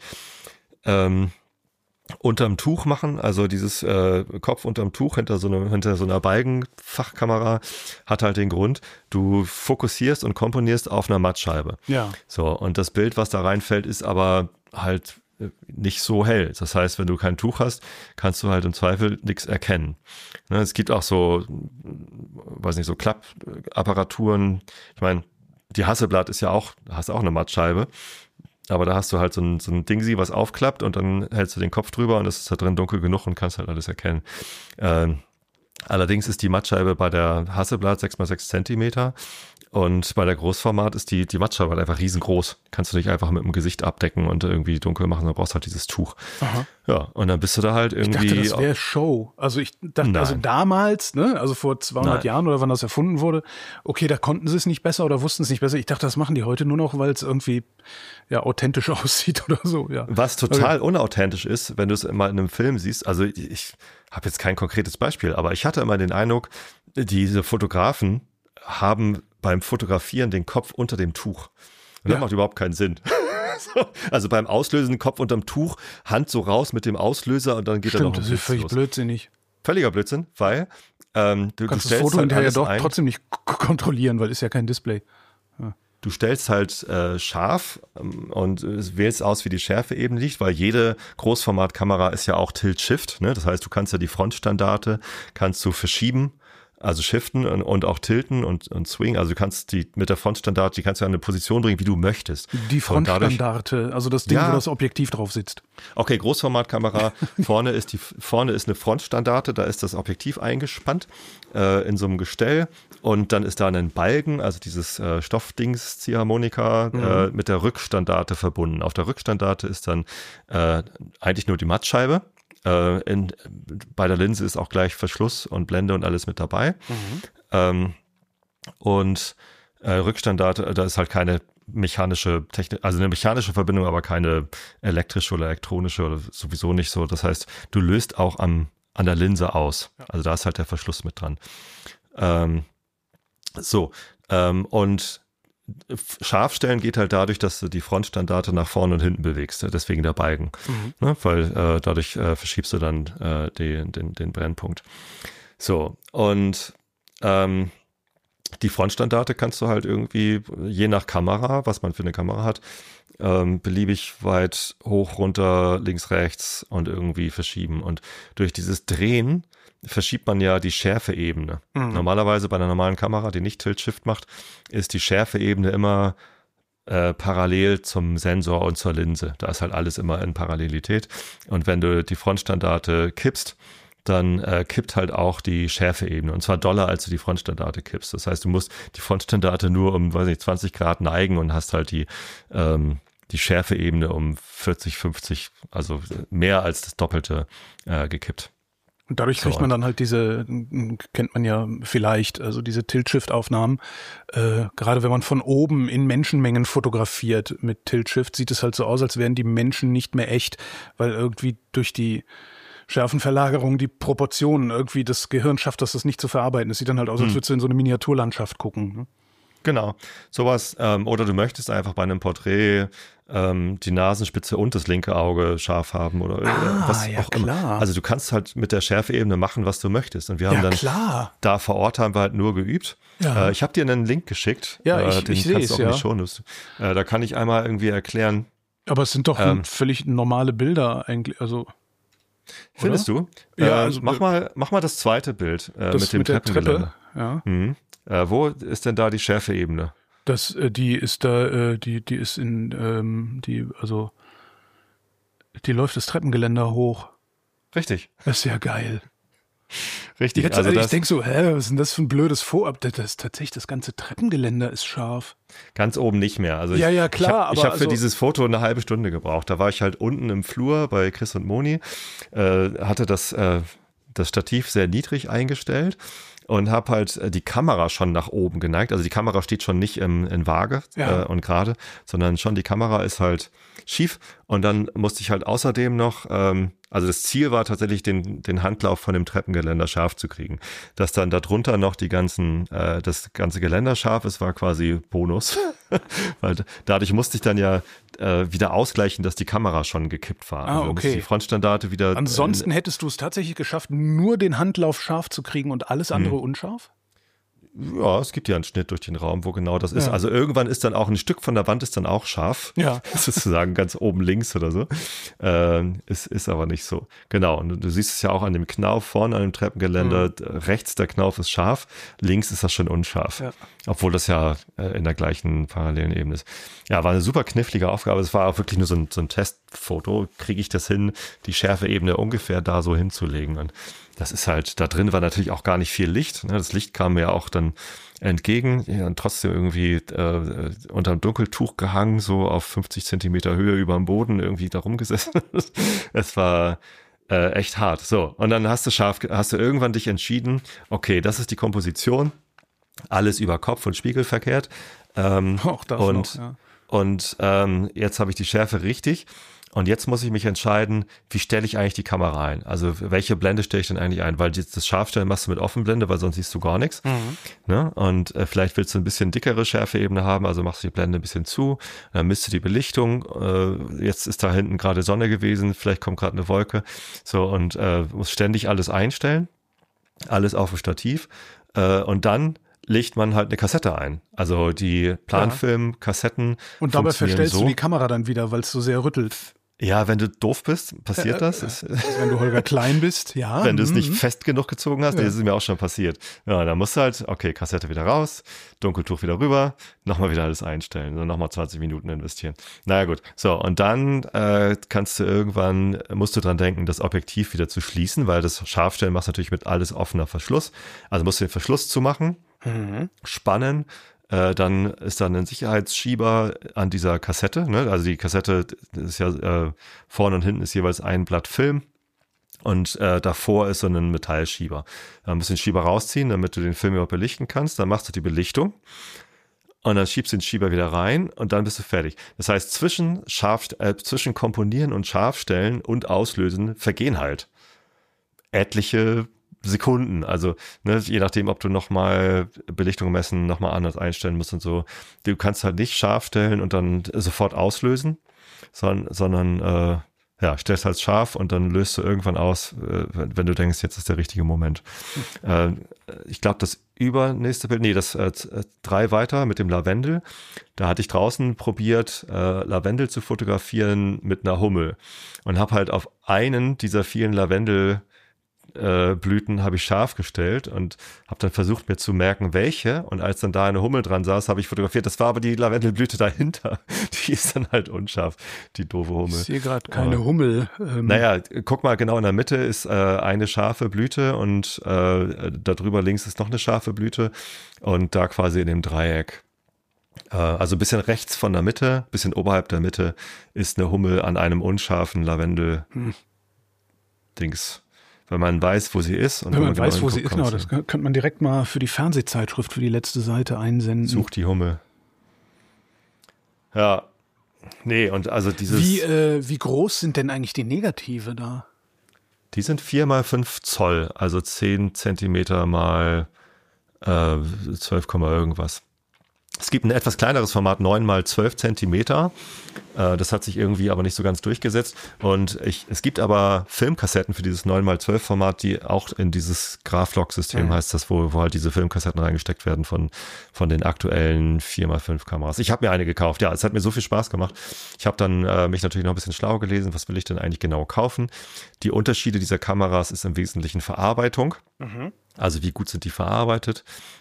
unterm Tuch machen, also dieses Kopf unterm Tuch hinter so einer Balkenfachkamera hat halt den Grund, du fokussierst und komponierst auf einer Mattscheibe. Ja. So, und das Bild, was da reinfällt, ist aber halt nicht so hell. Das heißt, wenn du kein Tuch hast, kannst du halt im Zweifel nichts erkennen. Ne, es gibt auch so, weiß nicht, so Klappapparaturen. Ich meine, die Hasselblad ist ja auch, da hast du auch eine Mattscheibe. Aber da hast du halt so ein Dingsi, was aufklappt, und dann hältst du den Kopf drüber und es ist da drin dunkel genug und kannst halt alles erkennen. Allerdings ist die Mattscheibe bei der Hasselblad 6x6 Zentimeter, und bei der Großformat ist die Mattscheibe halt einfach riesengroß. Kannst du nicht einfach mit dem Gesicht abdecken und irgendwie dunkel machen, dann brauchst du halt dieses Tuch. Aha. Ja, und dann bist du da halt irgendwie... Ich dachte, das wäre Show. Also ich dachte, also damals, ne, also vor 200 Jahren oder wann das erfunden wurde, okay, da konnten sie es nicht besser oder wussten es nicht besser. Ich dachte, das machen die heute nur noch, weil es irgendwie authentisch aussieht oder so. Ja. Was total unauthentisch ist, wenn du es mal in einem Film siehst, also ich habe jetzt kein konkretes Beispiel, aber ich hatte immer den Eindruck, diese Fotografen haben beim Fotografieren den Kopf unter dem Tuch. Und das macht überhaupt keinen Sinn. Also beim Auslösen Kopf unterm Tuch, Hand so raus mit dem Auslöser, und dann geht er noch. Das ist völlig blödsinnig. Völliger Blödsinn, weil du kannst das Foto halt hinterher doch trotzdem nicht kontrollieren, weil ist ja kein Display. Ja. Du stellst halt scharf und wählst aus, wie die Schärfe eben liegt, weil jede Großformatkamera ist ja auch Tilt-Shift. Ne? Das heißt, du kannst ja die Frontstandarte kannst du verschieben, also shiften und auch tilten und swing. Also du kannst die mit der Frontstandarte, die kannst du an eine Position bringen, wie du möchtest. Die Frontstandarte, also das Ding, wo das Objektiv drauf sitzt. Okay, Großformatkamera, vorne ist eine Frontstandarte, da ist das Objektiv eingespannt in so einem Gestell, und dann ist da ein Balken, also dieses Stoffdings, Ziehharmonika, mit der Rückstandarte verbunden. Auf der Rückstandarte ist dann eigentlich nur die Mattscheibe. Bei der Linse ist auch gleich Verschluss und Blende und alles mit dabei. Rückstandarte, da ist halt keine mechanische Technik, also eine mechanische Verbindung, aber keine elektrische oder elektronische oder sowieso nicht so. Das heißt, du löst auch an der Linse aus. Also da ist halt der Verschluss mit dran. Und Scharfstellen geht halt dadurch, dass du die Frontstandarte nach vorne und hinten bewegst, deswegen der Balken, ne? Weil dadurch verschiebst du dann den Brennpunkt. So, und Die Frontstandarte kannst du halt irgendwie, je nach Kamera, was man für eine Kamera hat, beliebig weit hoch, runter, links, rechts und irgendwie verschieben. Und durch dieses Drehen verschiebt man ja die Schärfeebene. Normalerweise bei einer normalen Kamera, die nicht Tilt-Shift macht, ist die Schärfeebene immer parallel zum Sensor und zur Linse. Da ist halt alles immer in Parallelität. Und wenn du die Frontstandarte kippst, dann kippt halt auch die Schärfeebene. Und zwar doller, als du die Frontstandarte kippst. Das heißt, du musst die Frontstandarte nur um, 20 Grad neigen und hast halt die Schärfeebene um 40, 50, also mehr als das Doppelte gekippt. Und dadurch kriegt man dann halt diese, kennt man ja vielleicht, also diese Tilt-Shift-Aufnahmen. Gerade wenn man von oben in Menschenmengen fotografiert mit Tilt-Shift, sieht es halt so aus, als wären die Menschen nicht mehr echt, weil irgendwie durch die Schärfenverlagerung, die Proportionen, irgendwie das Gehirn schafft das nicht zu verarbeiten. Es sieht dann halt aus, als würdest du in so eine Miniaturlandschaft gucken. Ne? Genau, sowas. Oder du möchtest einfach bei einem Porträt die Nasenspitze und das linke Auge scharf haben oder was ja, auch klar. immer. Also du kannst halt mit der Schärfeebene machen, was du möchtest. Und wir haben da vor Ort haben wir halt nur geübt. Ja. Ich habe dir einen Link geschickt. Ja, ich sehe es, ja. Da kann ich einmal irgendwie erklären. Aber es sind doch völlig normale Bilder eigentlich, also. Findest du? Ja, also mach mal das zweite Bild mit dem Treppengeländer. Ja. Wo ist denn da die Schärfeebene? Die ist in, die läuft das Treppengeländer hoch. Richtig. Das ist ja geil. Richtig. Jetzt, also ich denke so, was ist denn das für ein blödes Vorab? Das ist tatsächlich, das ganze Treppengeländer ist scharf. Ganz oben nicht mehr. Also klar. Ich habe für dieses Foto eine halbe Stunde gebraucht. Da war ich halt unten im Flur bei Chris und Moni, hatte das Stativ sehr niedrig eingestellt und habe halt die Kamera schon nach oben geneigt. Also die Kamera steht schon nicht in Waage und gerade, sondern schon die Kamera ist halt schief. Und dann musste ich halt außerdem noch, also das Ziel war tatsächlich, den Handlauf von dem Treppengeländer scharf zu kriegen. Dass dann darunter noch das ganze Geländer scharf ist, war quasi Bonus. Weil dadurch musste ich dann ja wieder ausgleichen, dass die Kamera schon gekippt war. Also okay. Die Frontstandarte wieder. Ansonsten hättest du es tatsächlich geschafft, nur den Handlauf scharf zu kriegen und alles andere unscharf? Ja, es gibt ja einen Schnitt durch den Raum, wo genau das ist. Also irgendwann ist dann auch ein Stück von der Wand ist dann auch scharf. Ja. Sozusagen ganz oben links oder so. Ist aber nicht so. Genau. Und du siehst es ja auch an dem Knauf vorne an dem Treppengeländer. Rechts der Knauf ist scharf, links ist das schon unscharf. Ja. Obwohl das ja in der gleichen parallelen Ebene ist. Ja, war eine super knifflige Aufgabe. Es war auch wirklich nur so ein Testfoto. Kriege ich das hin, die Schärfeebene ungefähr da so hinzulegen? Und das ist halt, da drin war natürlich auch gar nicht viel Licht. Ne? Das Licht kam mir ja auch dann entgegen. Ja, und trotzdem irgendwie unterm Dunkeltuch gehangen, so auf 50 Zentimeter Höhe über dem Boden irgendwie da rumgesessen. Es war echt hart. So, und dann hast du irgendwann dich entschieden, okay, das ist die Komposition. Alles über Kopf und Spiegel verkehrt. Und jetzt habe ich die Schärfe richtig. Und jetzt muss ich mich entscheiden, wie stelle ich eigentlich die Kamera ein? Also welche Blende stelle ich denn eigentlich ein? Weil das Scharfstellen machst du mit Offenblende, weil sonst siehst du gar nichts. Ne? Und vielleicht willst du ein bisschen dickere Schärfeebene haben, also machst du die Blende ein bisschen zu. Dann misst du die Belichtung. Jetzt ist da hinten gerade Sonne gewesen, vielleicht kommt gerade eine Wolke. So, und muss ständig alles einstellen. Alles auf dem Stativ. Und dann legt man halt eine Kassette ein. Also die Planfilm-Kassetten. Und dabei verstellst du die Kamera dann wieder, weil es so sehr rüttelt. Ja, wenn du doof bist, passiert das. Also wenn du Holger Klein bist, ja. Wenn du es nicht fest genug gezogen hast, das ist mir auch schon passiert. Ja, dann musst du halt, okay, Kassette wieder raus, Dunkeltuch wieder rüber, nochmal wieder alles einstellen, dann nochmal 20 Minuten investieren. Naja, gut. So, und dann musst du dran denken, das Objektiv wieder zu schließen, weil das Scharfstellen machst du natürlich mit alles offener Verschluss. Also musst du den Verschluss zumachen, spannen. Dann ist da ein Sicherheitsschieber an dieser Kassette. Ne? Also die Kassette ist ja vorne und hinten ist jeweils ein Blatt Film und davor ist so ein Metallschieber. Dann musst du den Schieber rausziehen, damit du den Film überhaupt belichten kannst. Dann machst du die Belichtung und dann schiebst du den Schieber wieder rein und dann bist du fertig. Das heißt, zwischen Komponieren und Scharfstellen und Auslösen vergehen halt etliche Sekunden, also ne, je nachdem, ob du nochmal Belichtung messen, nochmal anders einstellen musst und so. Du kannst halt nicht scharf stellen und dann sofort auslösen, sondern stellst halt scharf und dann löst du irgendwann aus, wenn du denkst, jetzt ist der richtige Moment. Ich glaube, das übernächste Bild, das 3 weiter mit dem Lavendel. Da hatte ich draußen probiert, Lavendel zu fotografieren mit einer Hummel und habe halt auf einen dieser vielen Lavendelblüten habe ich scharf gestellt und habe dann versucht, mir zu merken, welche. Und als dann da eine Hummel dran saß, habe ich fotografiert. Das war aber die Lavendelblüte dahinter. Die ist dann halt unscharf, die doofe Hummel. Ich sehe gerade keine Hummel. Naja, guck mal, genau in der Mitte ist eine scharfe Blüte und darüber links ist noch eine scharfe Blüte und da quasi in dem Dreieck. Also ein bisschen rechts von der Mitte, ein bisschen oberhalb der Mitte ist eine Hummel an einem unscharfen Lavendel-Dings. Wenn man weiß, wo sie ist. Und wenn man weiß, wo sie ist, genau, das könnte man direkt mal für die Fernsehzeitschrift, für die letzte Seite einsenden. Such die Hummel. Ja, nee, und also dieses... Wie groß sind denn eigentlich die Negative da? Die sind 4x5 Zoll, also 10 Zentimeter mal 12, irgendwas. Es gibt ein etwas kleineres Format, 9x12 Zentimeter. Das hat sich irgendwie aber nicht so ganz durchgesetzt. Und es gibt aber Filmkassetten für dieses 9x12 Format, die auch in dieses Graphlog-System heißt das, wo halt diese Filmkassetten reingesteckt werden von den aktuellen 4x5 Kameras. Ich habe mir eine gekauft. Ja, es hat mir so viel Spaß gemacht. Ich habe dann mich natürlich noch ein bisschen schlau gelesen. Was will ich denn eigentlich genau kaufen? Die Unterschiede dieser Kameras ist im Wesentlichen Verarbeitung. Mhm. Also wie gut sind die verarbeitet?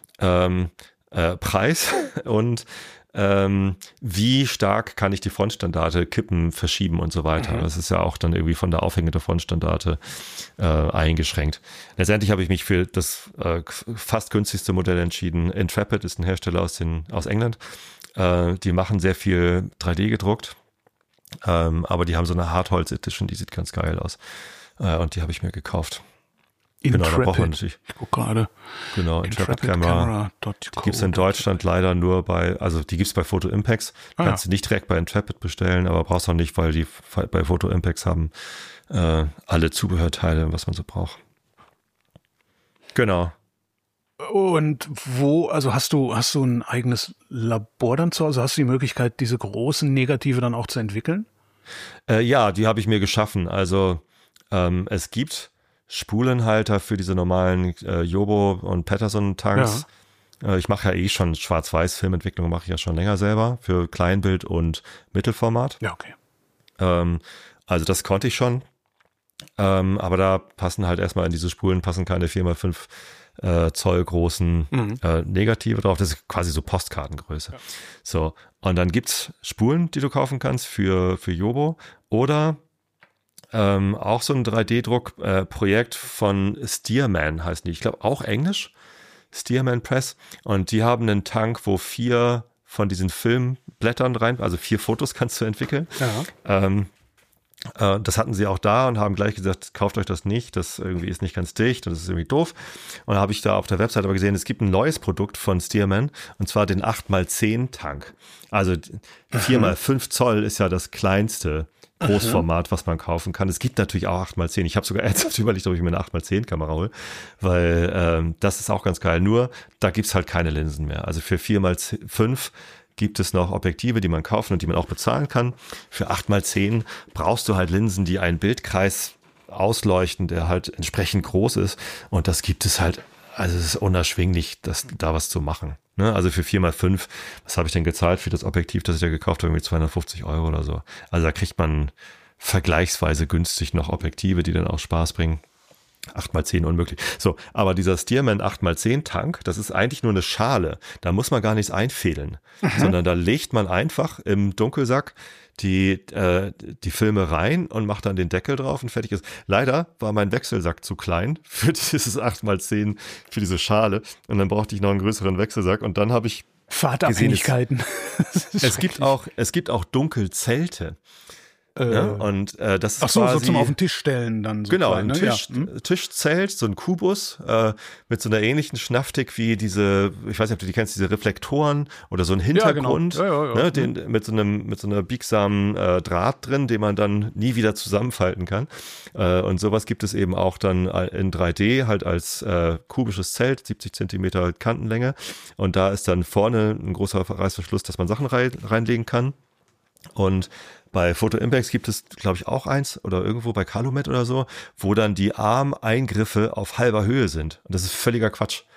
Preis und wie stark kann ich die Frontstandarte kippen, verschieben und so weiter. Mhm. Das ist ja auch dann irgendwie von der Aufhängung der Frontstandarte eingeschränkt. Letztendlich habe ich mich für das fast günstigste Modell entschieden. Intrepid ist ein Hersteller aus England. Die machen sehr viel 3D gedruckt, aber die haben so eine Hartholz Edition, die sieht ganz geil aus. Und die habe ich mir gekauft. Intrepid. Genau, da braucht man natürlich. Ich gucke gerade. Genau, Intrepid Camera. Die gibt es in Deutschland leider nur die gibt es bei Photo Impacts. Kannst du nicht direkt bei Intrepid bestellen, aber brauchst auch nicht, weil die bei Photo Impacts haben alle Zubehörteile, was man so braucht. Genau. Und also hast du ein eigenes Labor dann zu Hause? Hast du die Möglichkeit, diese großen Negative dann auch zu entwickeln? Ja, die habe ich mir geschaffen. Also es gibt Spulenhalter für diese normalen Jobo und Patterson-Tanks. Ja. Ich mache ja schon Schwarz-Weiß-Filmentwicklung, mache ich ja schon länger selber für Kleinbild und Mittelformat. Ja, okay. Also das konnte ich schon. Aber da passen halt erstmal in diese Spulen keine 4x5 Zoll großen Negative drauf. Das ist quasi so Postkartengröße. Ja. So, und dann gibt's Spulen, die du kaufen kannst für Jobo oder auch so ein 3D-Druck-Projekt von Stearman heißen die. Ich glaube auch Englisch. Stearman Press. Und die haben einen Tank, wo 4 von diesen Filmblättern rein, also 4 Fotos kannst du entwickeln. Ja. Das hatten sie auch da und haben gleich gesagt, kauft euch das nicht, das irgendwie ist nicht ganz dicht und das ist irgendwie doof. Und da habe ich da auf der Website aber gesehen, es gibt ein neues Produkt von Stearman und zwar den 8x10 Tank. Also 4x5 Zoll ist ja das kleinste Großformat, was man kaufen kann. Es gibt natürlich auch 8x10. Ich habe sogar ernsthaft überlegt, ob ich mir eine 8x10 Kamera hole, weil das ist auch ganz geil. Nur, da gibt's halt keine Linsen mehr. Also für 4x5 gibt es noch Objektive, die man kaufen und die man auch bezahlen kann. Für 8x10 brauchst du halt Linsen, die einen Bildkreis ausleuchten, der halt entsprechend groß ist. Und das gibt es halt, also es ist unerschwinglich, da was zu machen. Ne? Also für 4x5, was habe ich denn gezahlt für das Objektiv, das ich da gekauft habe, irgendwie 250 € oder so. Also da kriegt man vergleichsweise günstig noch Objektive, die dann auch Spaß bringen. 8x10 unmöglich. So, aber dieser Stearman 8x10 Tank, das ist eigentlich nur eine Schale. Da muss man gar nichts einfädeln, sondern da legt man einfach im Dunkelsack die Filme rein und macht dann den Deckel drauf und fertig ist. Leider war mein Wechselsack zu klein für dieses 8x10, für diese Schale. Und dann brauchte ich noch einen größeren Wechselsack und dann habe ich Fahrtabhängigkeiten. Es gibt auch Dunkelzelte. Ja, und das ist quasi so zum auf den Tisch stellen dann so. Genau, klein, ein Tischzelt, so ein Kubus mit so einer ähnlichen Schnaftik wie diese, ich weiß nicht, ob du die kennst, diese Reflektoren oder so ein Hintergrund, ja. Ne, mit so einer biegsamen Draht drin, den man dann nie wieder zusammenfalten kann. Und sowas gibt es eben auch dann in 3D halt als kubisches Zelt, 70 Zentimeter Kantenlänge. Und da ist dann vorne ein großer Reißverschluss, dass man Sachen reinlegen kann. Und bei Photo Impacts gibt es, glaube ich, auch eins oder irgendwo bei Calumet oder so, wo dann die Armeingriffe auf halber Höhe sind. Und das ist völliger Quatsch.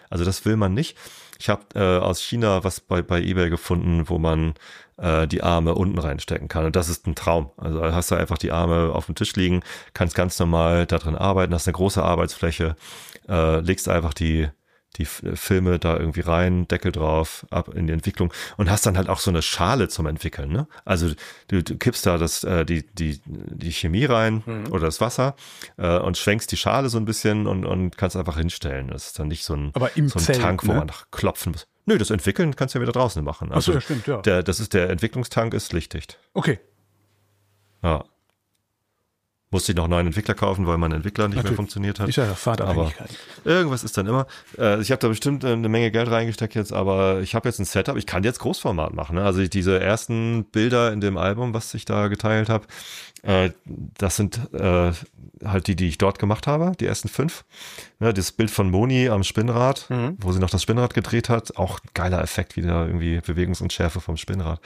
Also das will man nicht. Ich habe aus China was bei eBay gefunden, wo man die Arme unten reinstecken kann. Und das ist ein Traum. Also hast du einfach die Arme auf dem Tisch liegen, kannst ganz normal da drin arbeiten, hast eine große Arbeitsfläche, legst einfach die Filme da irgendwie rein, Deckel drauf, ab in die Entwicklung und hast dann halt auch so eine Schale zum Entwickeln, ne? Also du kippst da die Chemie rein oder das Wasser und schwenkst die Schale so ein bisschen und kannst einfach hinstellen. Das ist dann nicht so ein Zelt, Tank, wo man nach klopfen muss. Nö, das Entwickeln kannst du ja wieder draußen machen. Also, ach so, ja, stimmt, ja. Der Entwicklungstank ist lichtdicht. Okay. Ja. Musste ich noch einen neuen Entwickler kaufen, weil mein Entwickler nicht mehr funktioniert hat. Ist ja Fahrtabhängigkeit. Aber irgendwas ist dann immer. Ich habe da bestimmt eine Menge Geld reingesteckt jetzt, aber ich habe jetzt ein Setup. Ich kann jetzt Großformat machen. Ne? Also diese ersten Bilder in dem Album, was ich da geteilt habe, das sind halt die ich dort gemacht habe, die ersten 5. Ne, das Bild von Moni am Spinnrad, wo sie noch das Spinnrad gedreht hat, auch ein geiler Effekt, wieder irgendwie Bewegungsunschärfe vom Spinnrad.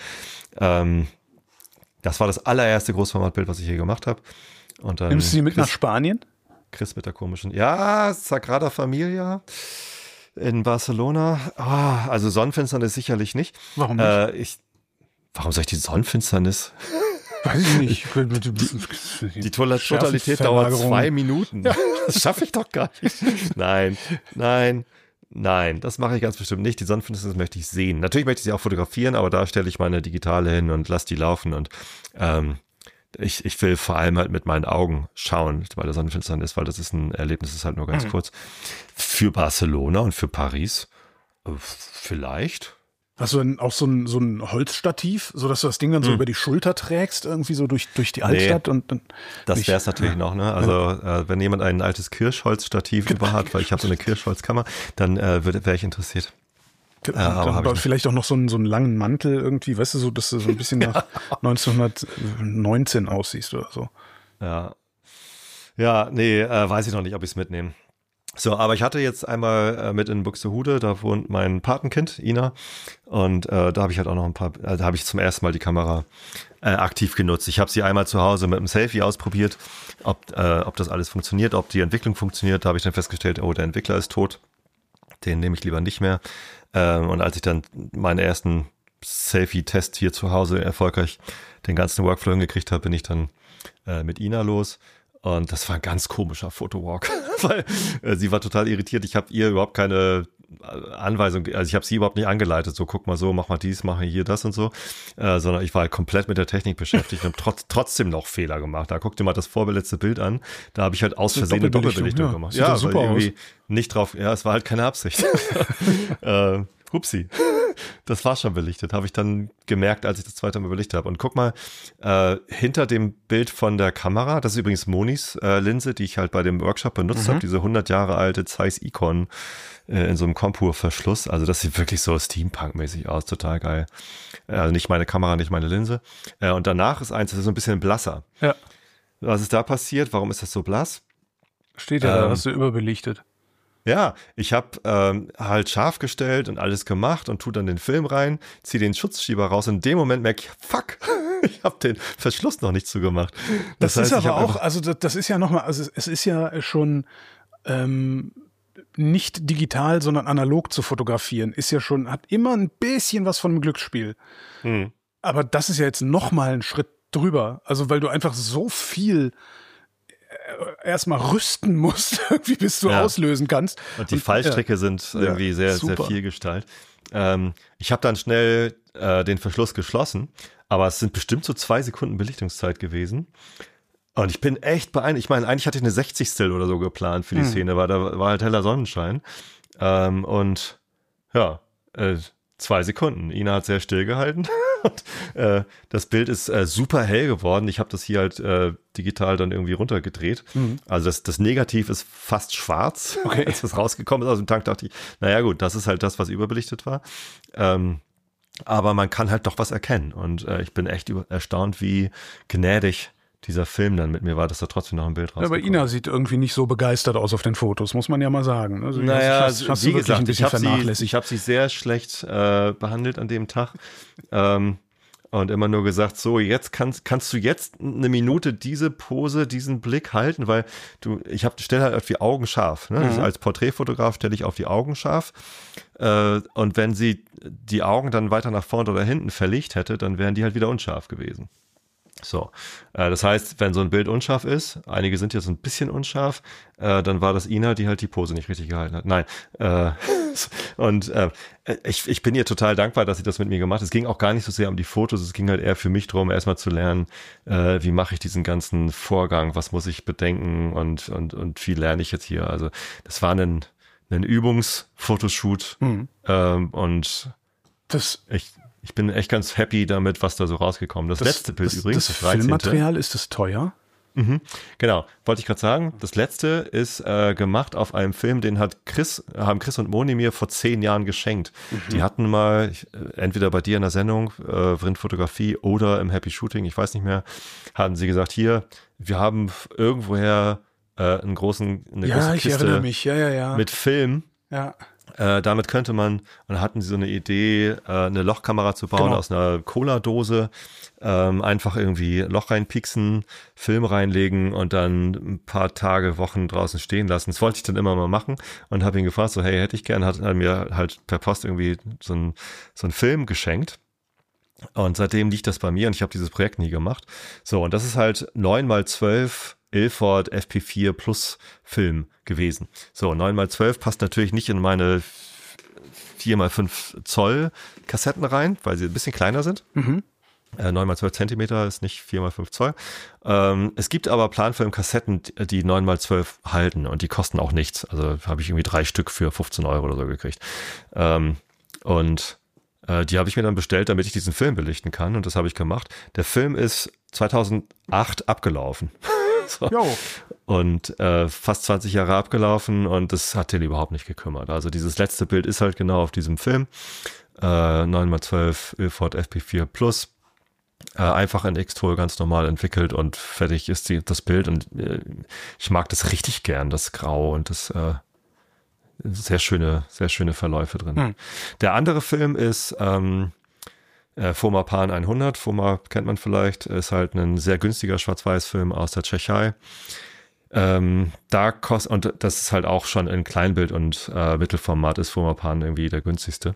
Das war das allererste Großformatbild, was ich hier gemacht habe. Und dann nimmst du sie mit nach Spanien? Chris mit der komischen. Ja, Sagrada Familia in Barcelona. Oh, also Sonnenfinsternis sicherlich nicht. Warum nicht? Warum soll ich die Sonnenfinsternis? Weiß ich nicht. Die Totalität dauert 2 Minuten. Ja. Das schaffe ich doch gar nicht. Nein, das mache ich ganz bestimmt nicht. Die Sonnenfinsternis möchte ich sehen. Natürlich möchte ich sie auch fotografieren, aber da stelle ich meine Digitale hin und lasse die laufen und ich will vor allem halt mit meinen Augen schauen bei der Sonnenfinsternis, weil das ist ein Erlebnis, das ist halt nur ganz kurz. Für Barcelona und für Paris vielleicht. Hast du denn auch so ein Holzstativ, sodass du das Ding dann so über die Schulter trägst, irgendwie so durch die Altstadt? Und das wäre es natürlich noch, ne? Also wenn jemand ein altes Kirschholzstativ über hat, weil ich habe so eine Kirschholzkammer, dann wäre ich interessiert. Aber vielleicht auch noch so einen langen Mantel irgendwie, weißt du, so, dass du so ein bisschen nach 1919 aussiehst oder so. Ja, nee, weiß ich noch nicht, ob ich es mitnehme. So, aber ich hatte jetzt einmal mit in Buxtehude, da wohnt mein Patenkind, Ina, und da habe ich halt auch noch da habe ich zum ersten Mal die Kamera aktiv genutzt. Ich habe sie einmal zu Hause mit einem Selfie ausprobiert, ob das alles funktioniert, ob die Entwicklung funktioniert. Da habe ich dann festgestellt, oh, der Entwickler ist tot, den nehme ich lieber nicht mehr. Und als ich dann meinen ersten Selfie-Test hier zu Hause erfolgreich den ganzen Workflow hingekriegt habe, bin ich dann mit Ina los. Und das war ein ganz komischer Fotowalk, weil sie war total irritiert. Ich habe ihr überhaupt keine Anweisung, also ich habe sie überhaupt nicht angeleitet, so guck mal so, mach mal dies, mach mal hier das und so, sondern ich war halt komplett mit der Technik beschäftigt und trotzdem noch Fehler gemacht. Da guck dir mal das vorletzte Bild an, da habe ich halt aus Versehen eine Doppelbelichtung gemacht. Ja, super weil irgendwie nicht drauf, ja, es war halt keine Absicht. Hupsi. Das war schon belichtet, habe ich dann gemerkt, als ich das zweite Mal belichtet habe. Und guck mal, hinter dem Bild von der Kamera, das ist übrigens Monis Linse, die ich halt bei dem Workshop benutzt habe, diese 100 Jahre alte Zeiss Ikon in so einem Kompur-Verschluss. Also das sieht wirklich so Steampunk-mäßig aus, total geil. Also nicht meine Kamera, nicht meine Linse. Und danach ist das ist so ein bisschen blasser. Ja. Was ist da passiert? Warum ist das so blass? Steht ja da, hast du überbelichtet. Ja, ich habe halt scharf gestellt und alles gemacht und tu dann den Film rein, ziehe den Schutzschieber raus und in dem Moment merke ich, fuck, ich habe den Verschluss noch nicht zugemacht. Das heißt, ist aber auch, also das ist ja nochmal, also es ist ja schon nicht digital, sondern analog zu fotografieren, ist ja schon, hat immer ein bisschen was von einem Glücksspiel. Aber das ist ja jetzt nochmal ein Schritt drüber, also weil du einfach so viel erstmal rüsten musst, irgendwie bis du auslösen kannst. Und die Fallstricke sind irgendwie sehr, sehr viel Gestalt. Ich habe dann schnell den Verschluss geschlossen, aber es sind bestimmt so 2 Sekunden Belichtungszeit gewesen. Und ich bin echt beeindruckt. Ich meine, eigentlich hatte ich eine 60stel oder so geplant für die Szene, weil da war halt heller Sonnenschein. Und ja, 2 Sekunden. Ina hat sehr still gehalten. Und, das Bild ist super hell geworden. Ich habe das hier halt digital dann irgendwie runtergedreht. Also das Negativ ist fast schwarz. Okay. Als das rausgekommen ist aus dem Tank, dachte ich, naja gut, das ist halt das, was überbelichtet war. Aber man kann halt doch was erkennen. Und ich bin echt erstaunt, wie gnädig dieser Film dann mit mir war, dass da trotzdem noch ein Bild rauskommt. Ja, aber Ina sieht irgendwie nicht so begeistert aus auf den Fotos, muss man ja mal sagen. Also naja, wie gesagt, ich habe sie sehr schlecht behandelt an dem Tag. und immer nur gesagt, so, jetzt kannst du jetzt eine Minute diese Pose, diesen Blick halten, weil ich stelle halt auf die Augen scharf. Ne? Also als Porträtfotograf stelle ich auf die Augen scharf. Und wenn sie die Augen dann weiter nach vorne oder hinten verlegt hätte, dann wären die halt wieder unscharf gewesen. So, das heißt, wenn so ein Bild unscharf ist, einige sind jetzt ein bisschen unscharf, dann war das Ina, die halt die Pose nicht richtig gehalten hat. Nein, und ich bin ihr total dankbar, dass sie das mit mir gemacht hat. Es ging auch gar nicht so sehr um die Fotos, es ging halt eher für mich darum, erstmal zu lernen, wie mache ich diesen ganzen Vorgang, was muss ich bedenken und wie lerne ich jetzt hier. Also das war ein Übungsfotoshoot und ich bin echt ganz happy damit, was da so rausgekommen ist. Das letzte Bild übrigens. Das Filmmaterial, ist das teuer? Genau, wollte ich gerade sagen. Das letzte ist gemacht auf einem Film, den haben Chris und Moni mir vor 10 Jahren geschenkt. Die hatten mal, entweder bei dir in der Sendung, Vrindfotografie oder im Happy Shooting, ich weiß nicht mehr, hatten sie gesagt, hier, wir haben irgendwoher eine große Kiste mit Film. Ja. Damit könnte man, und hatten sie so eine Idee, eine Lochkamera zu bauen aus einer Cola-Dose, einfach irgendwie Loch reinpieksen, Film reinlegen und dann ein paar Tage, Wochen draußen stehen lassen. Das wollte ich dann immer mal machen und habe ihn gefragt, so hey, hätte ich gern, hat er mir halt per Post irgendwie so einen Film geschenkt. Und seitdem liegt das bei mir und ich habe dieses Projekt nie gemacht. So, und das ist halt 9x12 Ilford FP4 Plus Film gewesen. So, 9x12 passt natürlich nicht in meine 4x5 Zoll Kassetten rein, weil sie ein bisschen kleiner sind. 9x12 Zentimeter ist nicht 4x5 Zoll. Es gibt aber Planfilm-Kassetten, die 9x12 halten und die kosten auch nichts. Also habe ich irgendwie 3 Stück für 15 € oder so gekriegt. Die habe ich mir dann bestellt, damit ich diesen Film belichten kann und das habe ich gemacht. Der Film ist 2008 abgelaufen. So. Und fast 20 Jahre abgelaufen und das hat den überhaupt nicht gekümmert. Also dieses letzte Bild ist halt genau auf diesem Film. 9x12 Ilford FP4 Plus. Einfach in Xtool ganz normal entwickelt und fertig ist das Bild. Und ich mag das richtig gern, das Grau und das sehr schöne Verläufe drin. Der andere Film ist Foma Pan 100, Foma kennt man vielleicht, ist halt ein sehr günstiger Schwarz-Weiß-Film aus der Tschechei. Und das ist halt auch schon in Kleinbild und Mittelformat ist Foma Pan irgendwie der günstigste.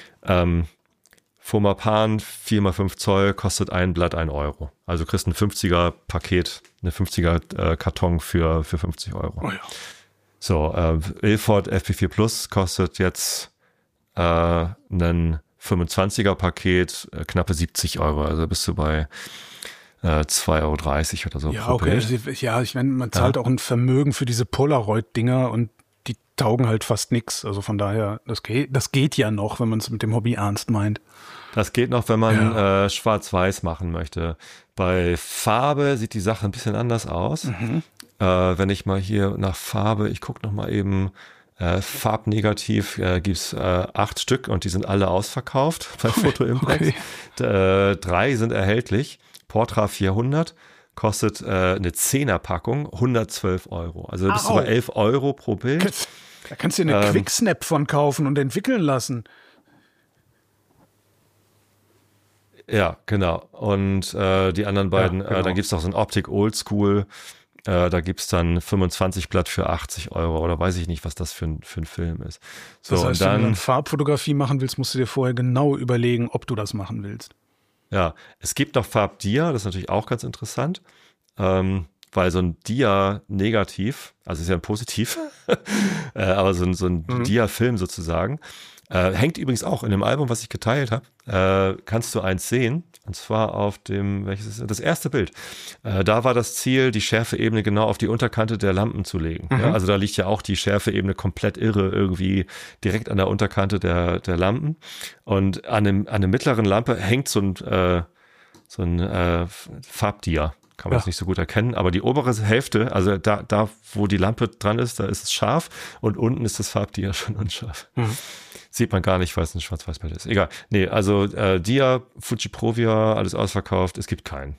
Foma Pan 4x5 Zoll kostet ein Blatt 1 €. Also du kriegst ein 50er Paket, eine 50er Karton für 50 €. Oh ja. So, Ilford FP4 Plus kostet jetzt einen 25er Paket, knappe 70 €. Also bist du bei 2,30 € oder so. Ja, okay. Ja, ich meine, man zahlt auch ein Vermögen für diese Polaroid-Dinger und die taugen halt fast nichts. Also von daher, das geht ja noch, wenn man es mit dem Hobby ernst meint. Das geht noch, wenn man schwarz-weiß machen möchte. Bei Farbe sieht die Sache ein bisschen anders aus. Wenn ich mal hier nach Farbe, ich gucke noch mal eben, farbnegativ gibt's 8 Stück und die sind alle ausverkauft bei Photo Impact. 3 sind erhältlich. Portra 400 kostet eine 10er-Packung 112 €. Also bist du bei 11 € pro Bild. Da kannst du dir eine Quicksnap von kaufen und entwickeln lassen. Ja, genau. Und die anderen beiden, dann gibt's noch so ein Optik Oldschool. Da gibt's dann 25 Blatt für 80 € oder weiß ich nicht, was das für ein Film ist. So, das heißt, wenn du eine Farbfotografie machen willst, musst du dir vorher genau überlegen, ob du das machen willst. Ja, es gibt noch Farbdia, das ist natürlich auch ganz interessant, weil so ein Dia-Negativ, also ist ja ein Positiv, aber so ein Dia-Film sozusagen, hängt übrigens auch in dem Album, was ich geteilt habe, kannst du eins sehen, und zwar auf das erste Bild. Da war das Ziel, die Schärfeebene genau auf die Unterkante der Lampen zu legen. Ja, also da liegt ja auch die Schärfeebene komplett irre irgendwie direkt an der Unterkante der Lampen. Und an der mittleren Lampe hängt so ein Farbdia. Kann man das nicht so gut erkennen, aber die obere Hälfte, also da wo die Lampe dran ist, da ist es scharf und unten ist das Farbdia schon unscharf. Sieht man gar nicht, weil es ein Schwarz-Weiß-Bild ist. Egal. Nee, also Dia, Fuji Provia, alles ausverkauft. Es gibt keinen.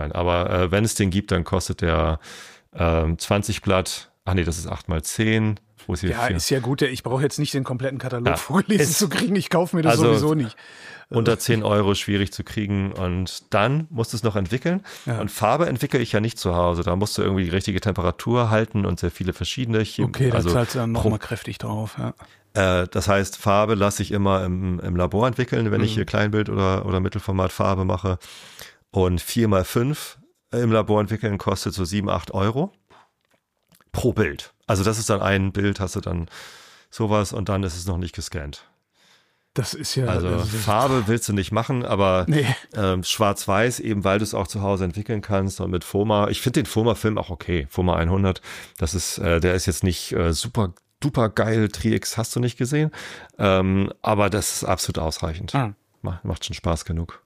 Aber wenn es den gibt, dann kostet der 20 Blatt, das ist 8x10, wo es hier ist ja gut. Ich brauche jetzt nicht den kompletten Katalog vorgelesen zu kriegen. Ich kaufe mir das sowieso nicht. Unter 10 Euro schwierig zu kriegen und dann musst du es noch entwickeln. Ja. Und Farbe entwickle ich ja nicht zu Hause. Da musst du irgendwie die richtige Temperatur halten und sehr viele verschiedene. Okay, da zahlst du dann nochmal kräftig drauf. Ja. Das heißt, Farbe lasse ich immer im Labor entwickeln, wenn ich hier Kleinbild oder Mittelformat Farbe mache. Und 4x5 im Labor entwickeln kostet so 7, 8 Euro pro Bild. Also das ist dann ein Bild, hast du dann sowas und dann ist es noch nicht gescannt. Das ist ja... Also Farbe willst du nicht machen, aber Schwarz-Weiß, eben weil du es auch zu Hause entwickeln kannst und mit FOMA. Ich finde den FOMA-Film auch okay. FOMA 100, das ist, der ist jetzt nicht super duper geil. Tri-X hast du nicht gesehen, aber das ist absolut ausreichend. Macht schon Spaß genug.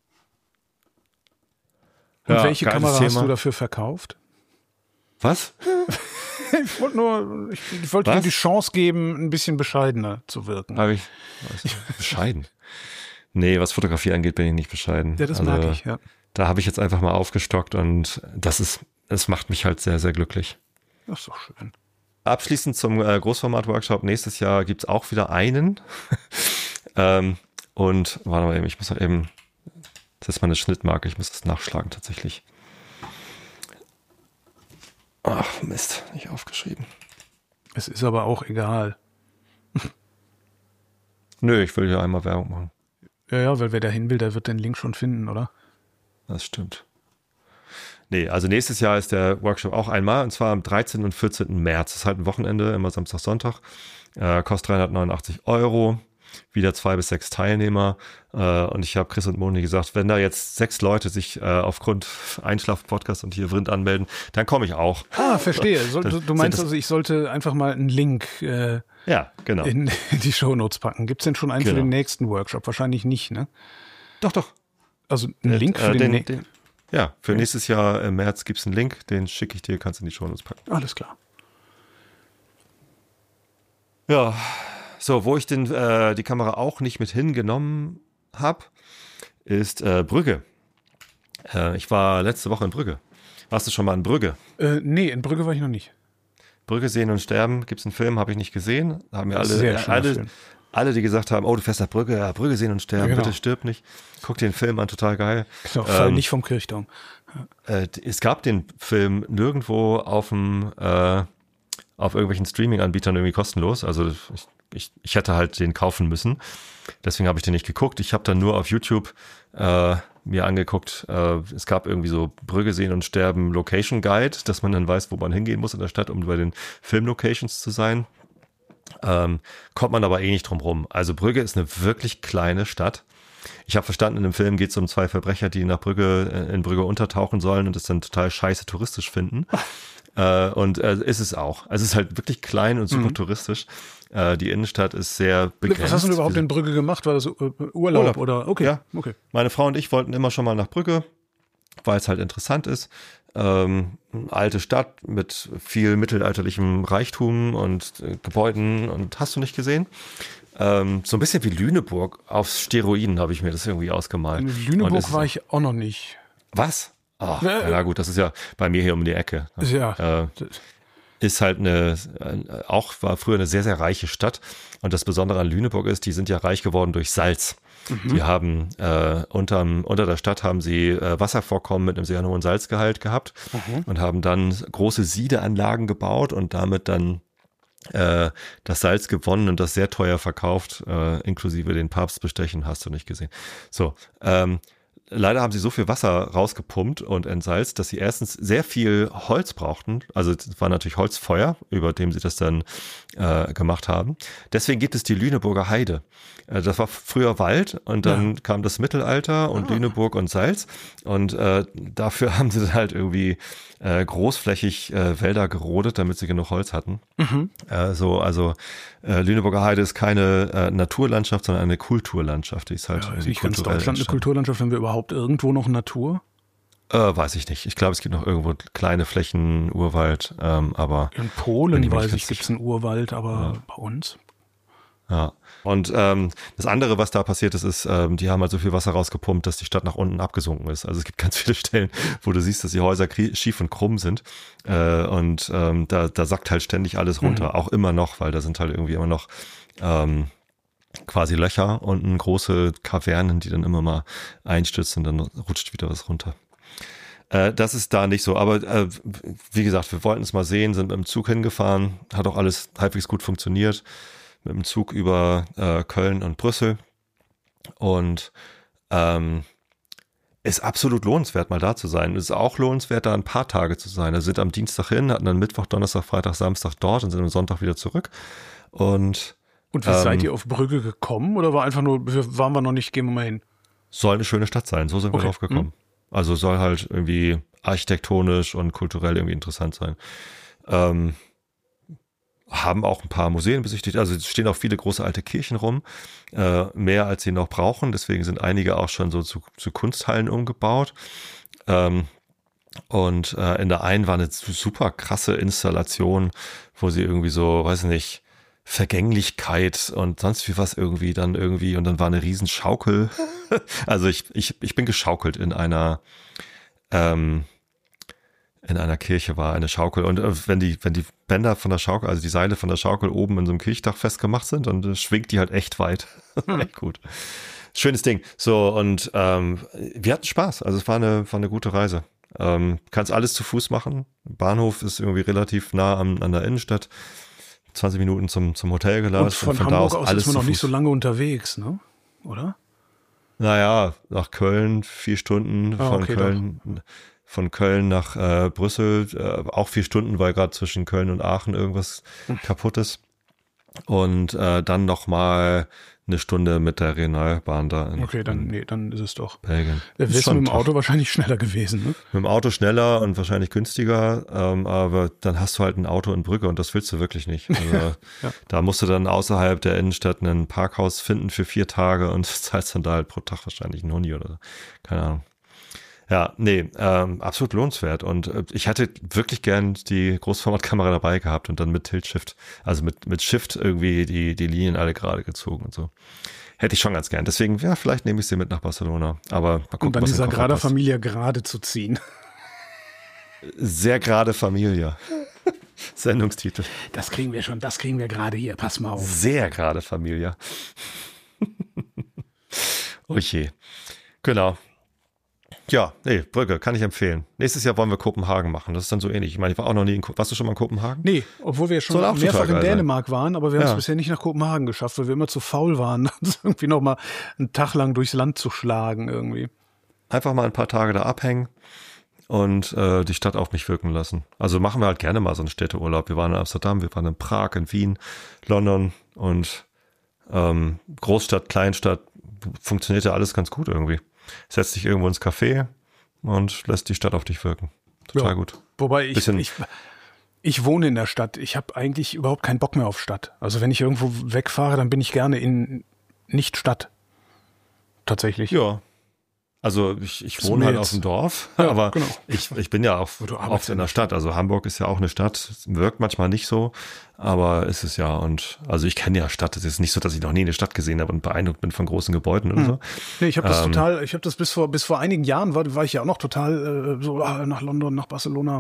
Und welche Kamera hast du dafür verkauft? Was? Ich wollte dir die Chance geben, ein bisschen bescheidener zu wirken. Bescheiden? Nee, was Fotografie angeht, bin ich nicht bescheiden. Ja, das mag ich, ja. Da habe ich jetzt einfach mal aufgestockt und es macht mich halt sehr, sehr glücklich. Das ist doch schön. Abschließend zum Großformat-Workshop. Nächstes Jahr gibt es auch wieder einen. Und warte mal eben, ich muss noch eben, das ist meine Schnittmarke, ich muss das nachschlagen tatsächlich. Ach, Mist, nicht aufgeschrieben. Es ist aber auch egal. Nö, ich will ja einmal Werbung machen. Ja, weil wer da hin will, der wird den Link schon finden, oder? Das stimmt. Nee, also nächstes Jahr ist der Workshop auch einmal, und zwar am 13. und 14. März. Das ist halt ein Wochenende, immer Samstag, Sonntag. Kostet 389 Euro. Wieder 2 bis 6 Teilnehmer. Und ich habe Chris und Moni gesagt, wenn da jetzt 6 Leute sich aufgrund Einschlaf-Podcast und hier Vrind anmelden, dann komme ich auch. Ah, verstehe. Du meinst also, ich sollte einfach mal einen Link genau. in die Shownotes packen. Gibt es denn schon einen für den nächsten Workshop? Wahrscheinlich nicht, ne? Doch. Also einen Link für den nächsten? Ja, für nächstes Jahr im März gibt es einen Link, den schicke ich dir, kannst du in die Shownotes packen. Alles klar. Ja, so, wo ich die Kamera auch nicht mit hingenommen habe, ist Brügge. Ich war letzte Woche in Brügge. Warst du schon mal in Brügge? Nee, in Brügge war ich noch nicht. Brügge sehen und sterben, gibt es einen Film, habe ich nicht gesehen. Haben mir alle, die gesagt haben, oh, du fährst nach Brügge, ja, Brügge sehen und sterben, bitte stirb nicht. Guck dir den Film an, total geil. Genau, fall nicht vom Kirchturm. Es gab den Film nirgendwo auf irgendwelchen Streaming-Anbietern irgendwie kostenlos. Also ich hätte halt den kaufen müssen. Deswegen habe ich den nicht geguckt. Ich habe dann nur auf YouTube mir angeguckt, es gab irgendwie so Brügge sehen und sterben Location Guide, dass man dann weiß, wo man hingehen muss in der Stadt, um bei den Filmlocations zu sein. Kommt man aber nicht drum rum. Also Brügge ist eine wirklich kleine Stadt. Ich habe verstanden, in dem Film geht es um 2 Verbrecher, die in Brügge untertauchen sollen und es dann total scheiße touristisch finden. Und ist es auch. Also es ist halt wirklich klein und super touristisch. Die Innenstadt ist sehr begrenzt. Was hast du überhaupt in Brügge gemacht? War das Urlaub oder? Okay. Ja. Okay. Meine Frau und ich wollten immer schon mal nach Brügge, weil es halt interessant ist. Alte Stadt mit viel mittelalterlichem Reichtum und Gebäuden und hast du nicht gesehen? So ein bisschen wie Lüneburg auf Steroiden habe ich mir das irgendwie ausgemalt. In Lüneburg war ich auch noch nicht. Was? Ach, na gut, das ist ja bei mir hier um die Ecke. Ja. Ist halt war früher eine sehr, sehr reiche Stadt. Und das Besondere an Lüneburg ist, die sind ja reich geworden durch Salz. Die haben unter der Stadt haben sie Wasservorkommen mit einem sehr hohen Salzgehalt gehabt und haben dann große Siedeanlagen gebaut und damit dann das Salz gewonnen und das sehr teuer verkauft, inklusive den Papstbestechen, hast du nicht gesehen. So, leider haben sie so viel Wasser rausgepumpt und entsalzt, dass sie erstens sehr viel Holz brauchten. Also es war natürlich Holzfeuer, über dem sie das dann gemacht haben. Deswegen gibt es die Lüneburger Heide. Das war früher Wald und dann kam das Mittelalter und Lüneburg und Salz. Und dafür haben sie dann halt irgendwie großflächig Wälder gerodet, damit sie genug Holz hatten. Lüneburger Heide ist keine Naturlandschaft, sondern eine Kulturlandschaft. Die ist halt wie ganz Deutschland eine Kulturlandschaft, wenn wir überhaupt irgendwo noch Natur? Weiß ich nicht. Ich glaube, es gibt noch irgendwo kleine Flächen, Urwald, aber in Polen, weiß ich, gibt es einen Urwald, aber bei uns? Ja. Und das andere, was da passiert ist, die haben halt so viel Wasser rausgepumpt, dass die Stadt nach unten abgesunken ist. Also es gibt ganz viele Stellen, wo du siehst, dass die Häuser schief und krumm sind. Und da sackt halt ständig alles runter, auch immer noch, weil da sind halt irgendwie immer noch quasi Löcher und große Kavernen, die dann immer mal einstürzen und dann rutscht wieder was runter. Das ist da nicht so, aber wie gesagt, wir wollten es mal sehen, sind mit dem Zug hingefahren, hat auch alles halbwegs gut funktioniert, mit dem Zug über Köln und Brüssel und ist absolut lohnenswert, mal da zu sein. Es ist auch lohnenswert, da ein paar Tage zu sein. Wir sind am Dienstag hin, hatten dann Mittwoch, Donnerstag, Freitag, Samstag dort und sind am Sonntag wieder zurück. Und wie seid ihr auf Brügge gekommen oder war einfach nur, waren wir noch nicht, gehen wir mal hin? Soll eine schöne Stadt sein, so sind wir drauf gekommen. Also soll halt irgendwie architektonisch und kulturell irgendwie interessant sein. Haben auch ein paar Museen besichtigt, also es stehen auch viele große alte Kirchen rum, mehr als sie noch brauchen, deswegen sind einige auch schon so zu Kunsthallen umgebaut. Und in der einen war eine super krasse Installation, wo sie irgendwie so, weiß nicht, Vergänglichkeit und sonst wie was irgendwie und dann war eine riesen Schaukel. Also ich bin geschaukelt in einer Kirche war eine Schaukel und wenn die Bänder von der Schaukel, also die Seile von der Schaukel oben in so einem Kirchdach festgemacht sind und schwingt die halt echt weit. Echt gut. Schönes Ding. So und wir hatten Spaß. Also es war eine gute Reise. Kannst alles zu Fuß machen. Bahnhof ist irgendwie relativ nah an der Innenstadt. 20 Minuten zum Hotel gelassen. Und von Hamburg aus ist man noch nicht so lange unterwegs, ne? Oder? Naja, nach Köln 4 Stunden, von Köln nach Brüssel auch 4 Stunden, weil gerade zwischen Köln und Aachen irgendwas kaputt ist. Und dann nochmal eine Stunde mit der Regionalbahn da. Dann ist es doch. Belgien. Wärst du mit dem Auto wahrscheinlich schneller gewesen, ne? Mit dem Auto schneller und wahrscheinlich günstiger, aber dann hast du halt ein Auto in Brügge und das willst du wirklich nicht. Also da musst du dann außerhalb der Innenstadt ein Parkhaus finden für 4 Tage und zahlst dann da halt pro Tag wahrscheinlich einen Huni oder so. Keine Ahnung. Ja, nee, absolut lohnenswert. Und ich hätte wirklich gern die Großformatkamera dabei gehabt und dann mit Tilt-Shift, also mit Shift irgendwie die Linien alle gerade gezogen und so. Hätte ich schon ganz gern. Deswegen, ja, vielleicht nehme ich sie mit nach Barcelona. Aber mal gucken, und dann die Sagrada Familia gerade zu ziehen. Sehr gerade Familia. Sendungstitel. Das kriegen wir gerade hier. Pass mal auf. Sehr gerade Familia. Okay. Genau. Ja, nee, Brügge, kann ich empfehlen. Nächstes Jahr wollen wir Kopenhagen machen. Das ist dann so ähnlich. Ich meine, ich war auch noch nie warst du schon mal in Kopenhagen? Nee, obwohl wir schon mehrfach in Dänemark waren, aber wir haben es bisher nicht nach Kopenhagen geschafft, weil wir immer zu faul waren, uns irgendwie noch mal einen Tag lang durchs Land zu schlagen irgendwie. Einfach mal ein paar Tage da abhängen und die Stadt auf mich wirken lassen. Also machen wir halt gerne mal so einen Städteurlaub. Wir waren in Amsterdam, wir waren in Prag, in Wien, London und Großstadt, Kleinstadt, funktioniert ja alles ganz gut irgendwie. Setzt dich irgendwo ins Café und lässt die Stadt auf dich wirken. Total gut. Wobei ich wohne in der Stadt. Ich habe eigentlich überhaupt keinen Bock mehr auf Stadt. Also wenn ich irgendwo wegfahre, dann bin ich gerne in Nicht-Stadt. Tatsächlich. Ja. Also ich wohne halt auf dem Dorf, aber genau. ich bin ja auch oft in der Stadt. Also Hamburg ist ja auch eine Stadt, wirkt manchmal nicht so, aber ist es ja. Und also ich kenne ja Stadt. Es ist nicht so, dass ich noch nie eine Stadt gesehen habe und beeindruckt bin von großen Gebäuden oder so. Nee, ich habe das bis vor einigen Jahren war ich ja auch noch total nach London, nach Barcelona.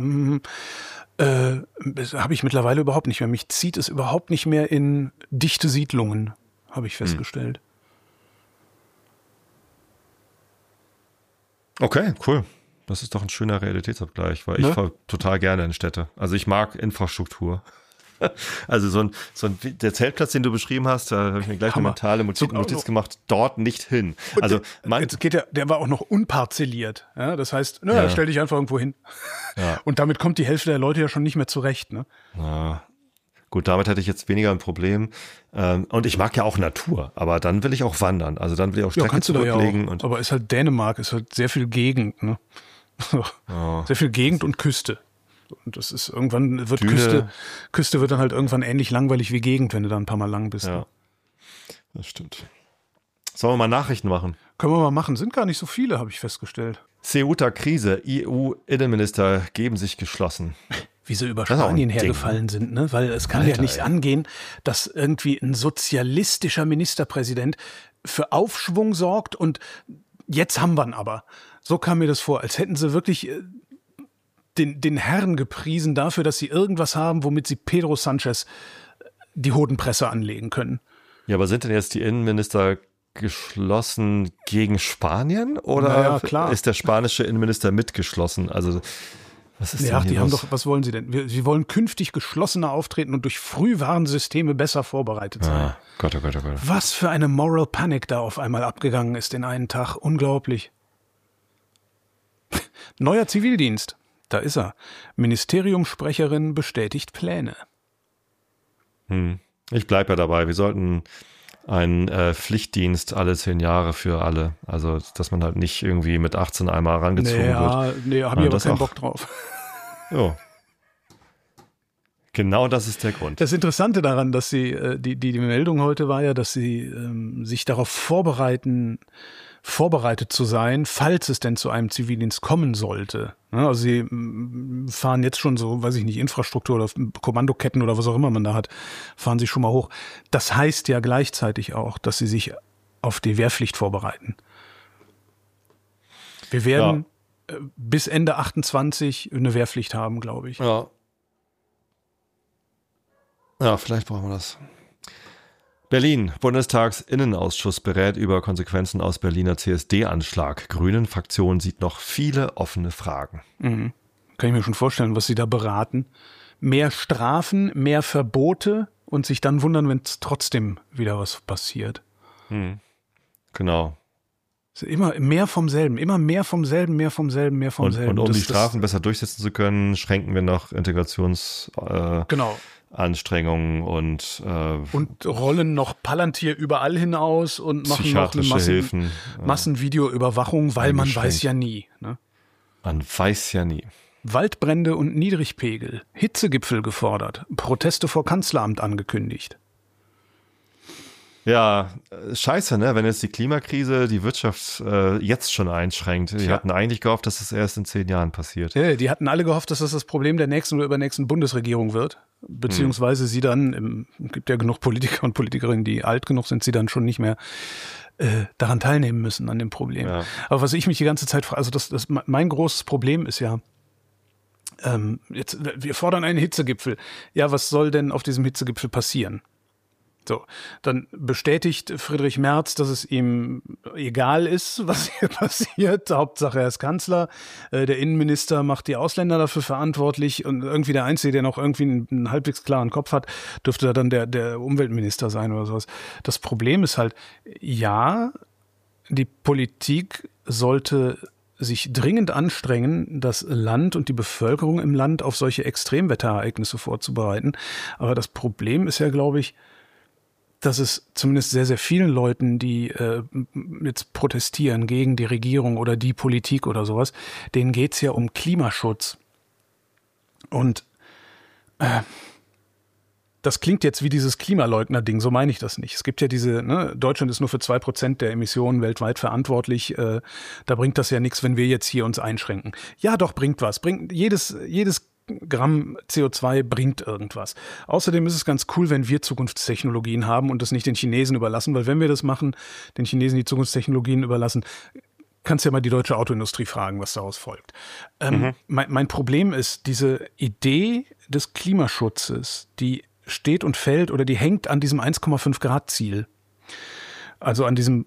Habe ich mittlerweile überhaupt nicht mehr. Mich zieht es überhaupt nicht mehr in dichte Siedlungen, habe ich festgestellt. Okay, cool. Das ist doch ein schöner Realitätsabgleich, weil ich fahre total gerne in Städte. Also ich mag Infrastruktur. Also der Zeltplatz, den du beschrieben hast, da habe ich mir gleich eine mentale Notiz gemacht, dort nicht hin. Also der war auch noch unparzelliert. Ja? Das heißt, stell dich einfach irgendwo hin. Ja. Und damit kommt die Hälfte der Leute ja schon nicht mehr zurecht. Ne? Ja. Gut, damit hätte ich jetzt weniger ein Problem. Und ich mag ja auch Natur, aber dann will ich auch wandern. Also dann will ich auch Strecke zurücklegen. Ja, aber ist halt Dänemark, ist halt sehr viel Gegend. Ne? Sehr viel Gegend und Küste. Und das ist irgendwann wird Küste wird dann halt irgendwann ähnlich langweilig wie Gegend, wenn du da ein paar Mal lang bist. Ja, ne? Das stimmt. Sollen wir mal Nachrichten machen? Können wir mal machen. Sind gar nicht so viele, habe ich festgestellt. Ceuta-Krise. EU-Innenminister geben sich geschlossen. wie sie über Spanien hergefallen sind, ne? Weil es kann ja nicht angehen, dass irgendwie ein sozialistischer Ministerpräsident für Aufschwung sorgt und jetzt haben wir ihn aber. So kam mir das vor, als hätten sie wirklich den Herrn gepriesen dafür, dass sie irgendwas haben, womit sie Pedro Sanchez die Hodenpresse anlegen können. Ja, aber sind denn jetzt die Innenminister geschlossen gegen Spanien oder klar. Ist der spanische Innenminister mitgeschlossen? Also was ist denn hier die los? haben doch, was wollen sie denn? Sie wollen künftig geschlossener auftreten und durch Frühwarnsysteme besser vorbereitet sein. Gott, oh Gott, oh Gott. Was für eine Moral Panic da auf einmal abgegangen ist in einen Tag. Unglaublich. Neuer Zivildienst. Da ist er. Ministeriumssprecherin bestätigt Pläne. Ich bleibe ja dabei. Wir sollten einen Pflichtdienst alle 10 Jahre für alle. Also, dass man halt nicht irgendwie mit 18 einmal herangezogen wird. Nee, habe ich aber keinen Bock drauf. Jo. Genau das ist der Grund. Das Interessante daran, dass sie, die Meldung heute war ja, dass sie sich darauf vorbereitet zu sein, falls es denn zu einem Zivildienst kommen sollte. Ja, also sie fahren jetzt schon so, weiß ich nicht, Infrastruktur oder Kommandoketten oder was auch immer man da hat, fahren sie schon mal hoch. Das heißt ja gleichzeitig auch, dass sie sich auf die Wehrpflicht vorbereiten. Wir werden bis Ende 28 eine Wehrpflicht haben, glaube ich. Ja. Ja, vielleicht brauchen wir das. Berlin. Bundestagsinnenausschuss berät über Konsequenzen aus Berliner CSD-Anschlag. Grünen-Fraktion sieht noch viele offene Fragen. Mhm. Kann ich mir schon vorstellen, was sie da beraten. Mehr Strafen, mehr Verbote und sich dann wundern, wenn es trotzdem wieder was passiert. Genau. Immer mehr vom selben, immer mehr vom selben, mehr vom selben, mehr vom selben. Und um die Strafen besser durchsetzen zu können, schränken wir noch Anstrengungen und rollen noch Palantir überall hinaus und machen noch eine Massenvideoüberwachung, weil man weiß ja nie. Ne? Man weiß ja nie. Waldbrände und Niedrigpegel, Hitzegipfel gefordert, Proteste vor Kanzleramt angekündigt. Ja, scheiße, ne? Wenn jetzt die Klimakrise die Wirtschaft jetzt schon einschränkt. Die hatten eigentlich gehofft, dass das erst in 10 Jahren passiert. Ja, die hatten alle gehofft, dass das Problem der nächsten oder übernächsten Bundesregierung wird. Beziehungsweise sie dann, gibt ja genug Politiker und Politikerinnen, die alt genug sind, sie dann schon nicht mehr daran teilnehmen müssen an dem Problem. Ja. Aber was ich mich die ganze Zeit frage, also mein großes Problem ist ja, wir fordern einen Hitzegipfel. Ja, was soll denn auf diesem Hitzegipfel passieren? So, dann bestätigt Friedrich Merz, dass es ihm egal ist, was hier passiert. Hauptsache er ist Kanzler. Der Innenminister macht die Ausländer dafür verantwortlich und irgendwie der Einzige, der noch irgendwie einen halbwegs klaren Kopf hat, dürfte dann der Umweltminister sein oder sowas. Das Problem ist halt, ja, die Politik sollte sich dringend anstrengen, das Land und die Bevölkerung im Land auf solche Extremwetterereignisse vorzubereiten. Aber das Problem ist ja, glaube ich, dass es zumindest sehr, sehr vielen Leuten, die jetzt protestieren gegen die Regierung oder die Politik oder sowas, denen geht's ja um Klimaschutz. Und das klingt jetzt wie dieses Klimaleugner-Ding, so meine ich das nicht. Es gibt ja Deutschland ist nur für 2% der Emissionen weltweit verantwortlich. Da bringt das ja nichts, wenn wir jetzt hier uns einschränken. Ja, doch, bringt was. Bringt jedes Gramm CO2 bringt irgendwas. Außerdem ist es ganz cool, wenn wir Zukunftstechnologien haben und das nicht den Chinesen überlassen, weil wenn wir das machen, den Chinesen die Zukunftstechnologien überlassen, kannst du ja mal die deutsche Autoindustrie fragen, was daraus folgt. Mein Problem ist, diese Idee des Klimaschutzes, die steht und fällt oder die hängt an diesem 1,5 Grad Ziel. Also an diesem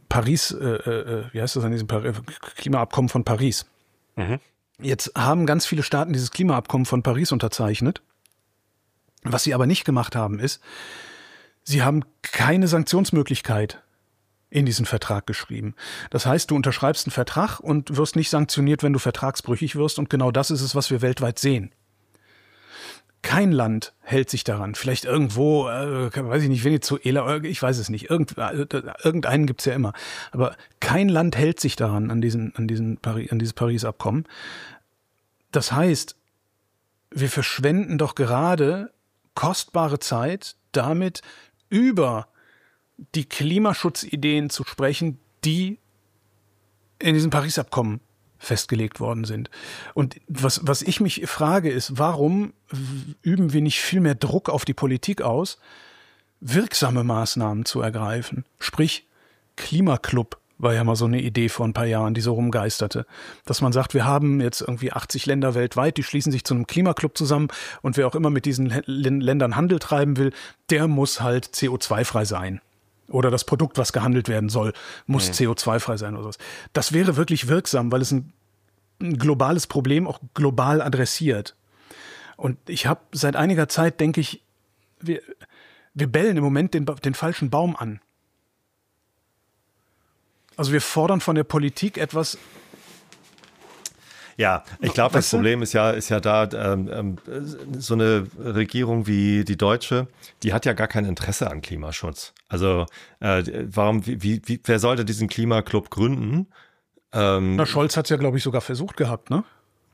Klimaabkommen von Paris. Jetzt haben ganz viele Staaten dieses Klimaabkommen von Paris unterzeichnet. Was sie aber nicht gemacht haben, ist, sie haben keine Sanktionsmöglichkeit in diesen Vertrag geschrieben. Das heißt, du unterschreibst einen Vertrag und wirst nicht sanktioniert, wenn du vertragsbrüchig wirst. Und genau das ist es, was wir weltweit sehen. Kein Land hält sich daran. Vielleicht irgendwo, weiß ich nicht, Venezuela, ich weiß es nicht. Irgendeinen gibt's ja immer. Aber kein Land hält sich daran, an dieses Paris-Abkommen. Das heißt, wir verschwenden doch gerade kostbare Zeit damit, über die Klimaschutzideen zu sprechen, die in diesem Paris-Abkommen festgelegt worden sind. Und was ich mich frage ist, warum üben wir nicht viel mehr Druck auf die Politik aus, wirksame Maßnahmen zu ergreifen? Sprich, Klimaclub war ja mal so eine Idee vor ein paar Jahren, die so rumgeisterte. Dass man sagt, wir haben jetzt irgendwie 80 Länder weltweit, die schließen sich zu einem Klimaclub zusammen und wer auch immer mit diesen Ländern Handel treiben will, der muss halt CO2-frei sein. Oder das Produkt, was gehandelt werden soll, muss CO2-frei sein oder sowas. Das wäre wirklich wirksam, weil es ein globales Problem auch global adressiert. Und ich habe seit einiger Zeit, denke ich, wir bellen im Moment den falschen Baum an. Also wir fordern von der Politik etwas. Ja, ich glaube, das Problem ist ja da, so eine Regierung wie die deutsche, die hat ja gar kein Interesse an Klimaschutz. Also wer sollte diesen Klimaclub gründen? Scholz hat es ja, glaube ich, sogar versucht gehabt, ne?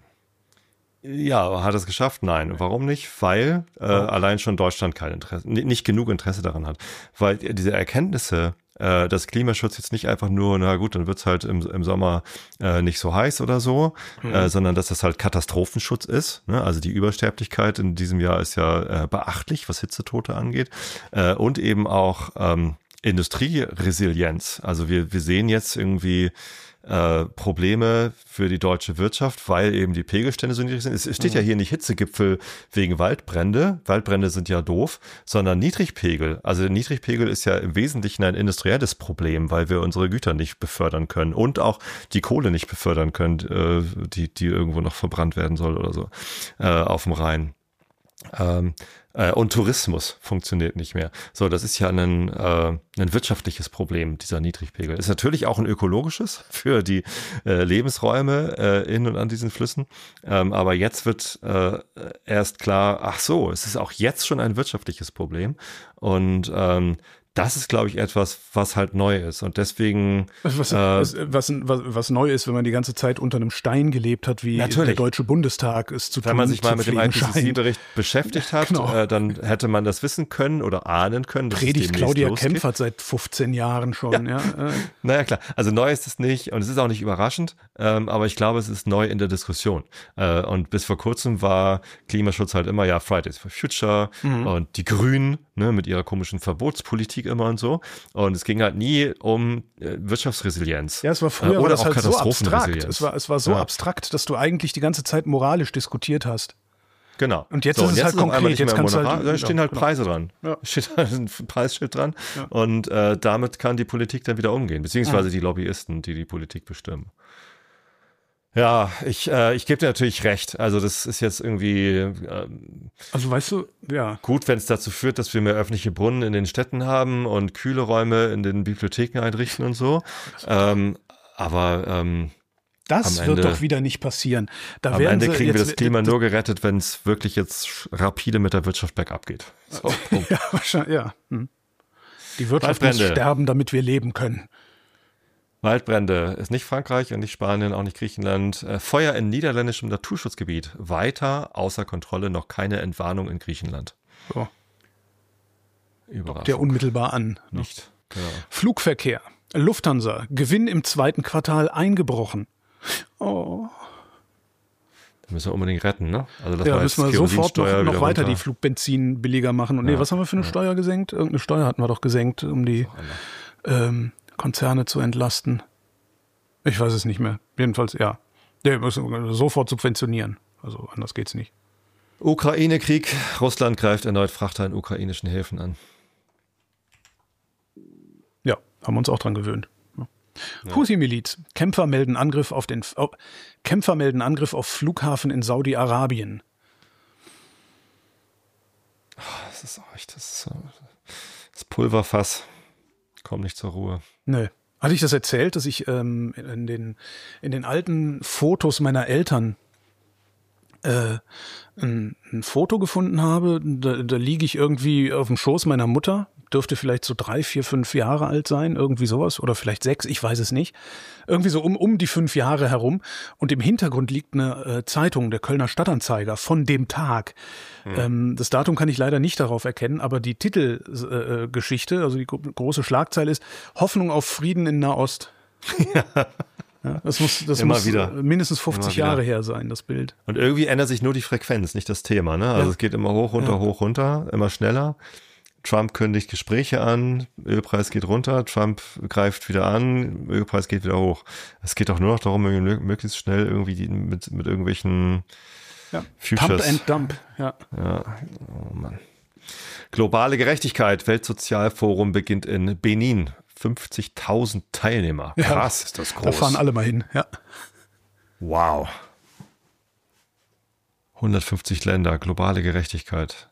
Ja, hat es geschafft? Nein. Warum nicht? Weil allein schon Deutschland kein Interesse, nicht genug Interesse daran hat. Weil diese Erkenntnisse, dass Klimaschutz jetzt nicht einfach nur, na gut, dann wird's halt im Sommer nicht so heiß oder so, sondern dass das halt Katastrophenschutz ist. Ne? Also die Übersterblichkeit in diesem Jahr ist ja beachtlich, was Hitzetote angeht. Und eben auch Industrieresilienz. Also wir sehen jetzt irgendwie Probleme für die deutsche Wirtschaft, weil eben die Pegelstände so niedrig sind. Es steht ja hier nicht Hitzegipfel wegen Waldbrände. Waldbrände sind ja doof, sondern Niedrigpegel. Also der Niedrigpegel ist ja im Wesentlichen ein industrielles Problem, weil wir unsere Güter nicht befördern können und auch die Kohle nicht befördern können, die irgendwo noch verbrannt werden soll oder so auf dem Rhein. Und Tourismus funktioniert nicht mehr. So, das ist ja ein wirtschaftliches Problem, dieser Niedrigpegel. Ist natürlich auch ein ökologisches für die Lebensräume in und an diesen Flüssen. Aber jetzt wird erst klar, ach so, es ist auch jetzt schon ein wirtschaftliches Problem. Und das ist, glaube ich, etwas, was halt neu ist. Und deswegen. Was neu ist, wenn man die ganze Zeit unter einem Stein gelebt hat, wie natürlich. Der Deutsche Bundestag es zu tun. Wenn man sich mal mit dem IPCC-Bericht beschäftigt hat, genau. Dann hätte man das wissen können oder ahnen können. Predigt Claudia Kempfert seit 15 Jahren schon. Ja. Naja, klar. Also neu ist es nicht und es ist auch nicht überraschend, aber ich glaube, es ist neu in der Diskussion. Und bis vor kurzem war Klimaschutz halt immer, ja, Fridays for Future und die Grünen, ne, mit ihrer komischen Verbotspolitik immer und so. Und es ging halt nie um Wirtschaftsresilienz. Ja, es war früher war das halt so abstrakt. Es war so abstrakt, dass du eigentlich die ganze Zeit moralisch diskutiert hast. Genau. Und jetzt ist es halt konkret. Jetzt kannst da stehen halt Preise dran. Ja. Steht halt ein Preisschild dran. Ja. Und damit kann die Politik dann wieder umgehen. Beziehungsweise die Lobbyisten, die Politik bestimmen. Ja, ich gebe dir natürlich recht. Also das ist jetzt irgendwie also weißt du, ja. Gut, wenn es dazu führt, dass wir mehr öffentliche Brunnen in den Städten haben und kühle Räume in den Bibliotheken einrichten und so. Aber das wird doch wieder nicht passieren. Am Ende kriegen wir das Klima nur gerettet, wenn es wirklich jetzt rapide mit der Wirtschaft bergab geht. So, ja, wahrscheinlich, ja. Die Wirtschaft muss sterben, damit wir leben können. Waldbrände ist nicht Frankreich und nicht Spanien, auch nicht Griechenland. Feuer in niederländischem Naturschutzgebiet. Weiter außer Kontrolle, noch keine Entwarnung in Griechenland. So. Überraschung. Kommt ja unmittelbar an. Nicht. Genau. Flugverkehr. Lufthansa. Gewinn im 2. Quartal eingebrochen. Oh. Da müssen wir unbedingt retten, ne? Also das müssen wir sofort noch weiter die Flugbenzin billiger machen. Und was haben wir für eine Steuer gesenkt? Irgendeine Steuer hatten wir doch gesenkt, um die Konzerne zu entlasten. Ich weiß es nicht mehr. Jedenfalls, ja. Wir müssen sofort subventionieren. Also anders geht's nicht. Ukraine-Krieg. Russland greift erneut Frachter in ukrainischen Häfen an. Ja, haben wir uns auch dran gewöhnt. Ja. Houthi-Miliz. Kämpfer melden Angriff auf Flughafen in Saudi-Arabien. Das ist echt das Pulverfass. Komm nicht zur Ruhe. Nö. Hatte ich das erzählt, dass ich in den alten Fotos meiner Eltern ein Foto gefunden habe? Da liege ich irgendwie auf dem Schoß meiner Mutter. Dürfte vielleicht so 3, 4, 5 Jahre alt sein, irgendwie sowas. Oder vielleicht 6, ich weiß es nicht. Irgendwie so um die 5 Jahre herum. Und im Hintergrund liegt eine Zeitung, der Kölner Stadtanzeiger, von dem Tag. Das Datum kann ich leider nicht darauf erkennen, aber die Titelgeschichte, also die große Schlagzeile ist Hoffnung auf Frieden in Nahost. Ja, das muss mindestens 50 Jahre her sein, das Bild. Und irgendwie ändert sich nur die Frequenz, nicht das Thema. Ne? Also es geht immer hoch, runter, immer schneller. Trump kündigt Gespräche an, Ölpreis geht runter, Trump greift wieder an, Ölpreis geht wieder hoch. Es geht auch nur noch darum, möglichst schnell irgendwie mit irgendwelchen Futures. Pump and Dump, ja. Oh Mann. Globale Gerechtigkeit, Weltsozialforum beginnt in Benin. 50.000 Teilnehmer. Krass, ist das groß. Da fahren alle mal hin, ja. Wow. 150 Länder, globale Gerechtigkeit.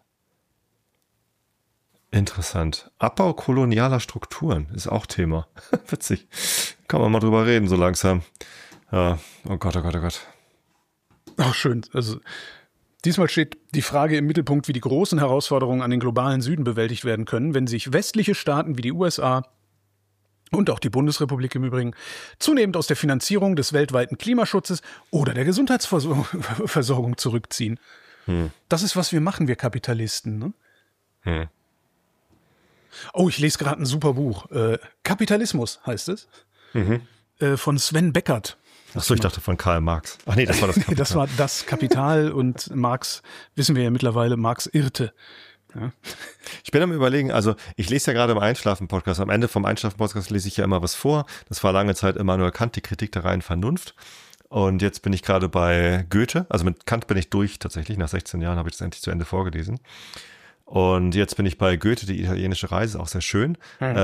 Interessant. Abbau kolonialer Strukturen ist auch Thema. Witzig. Kann man mal drüber reden, so langsam. Ja. Oh Gott, oh Gott, oh Gott. Ach, schön. Also, diesmal steht die Frage im Mittelpunkt, wie die großen Herausforderungen an den globalen Süden bewältigt werden können, wenn sich westliche Staaten wie die USA und auch die Bundesrepublik im Übrigen zunehmend aus der Finanzierung des weltweiten Klimaschutzes oder der Gesundheitsversorgung zurückziehen. Das ist, was wir machen, wir Kapitalisten. Ne? Oh, ich lese gerade ein super Buch. Kapitalismus heißt es. Von Sven Beckert. Achso, ich dachte von Karl Marx. Ach nee, das war das Kapital. Das war das Kapital und Marx, wissen wir ja mittlerweile, Marx irrte. Ja. Ich bin am Überlegen, also ich lese ja gerade im Einschlafen-Podcast, am Ende vom Einschlafen-Podcast lese ich ja immer was vor. Das war lange Zeit Immanuel Kant, die Kritik der reinen Vernunft. Und jetzt bin ich gerade bei Goethe, also mit Kant bin ich durch tatsächlich, nach 16 Jahren habe ich das endlich zu Ende vorgelesen. Und jetzt bin ich bei Goethe, die italienische Reise, auch sehr schön.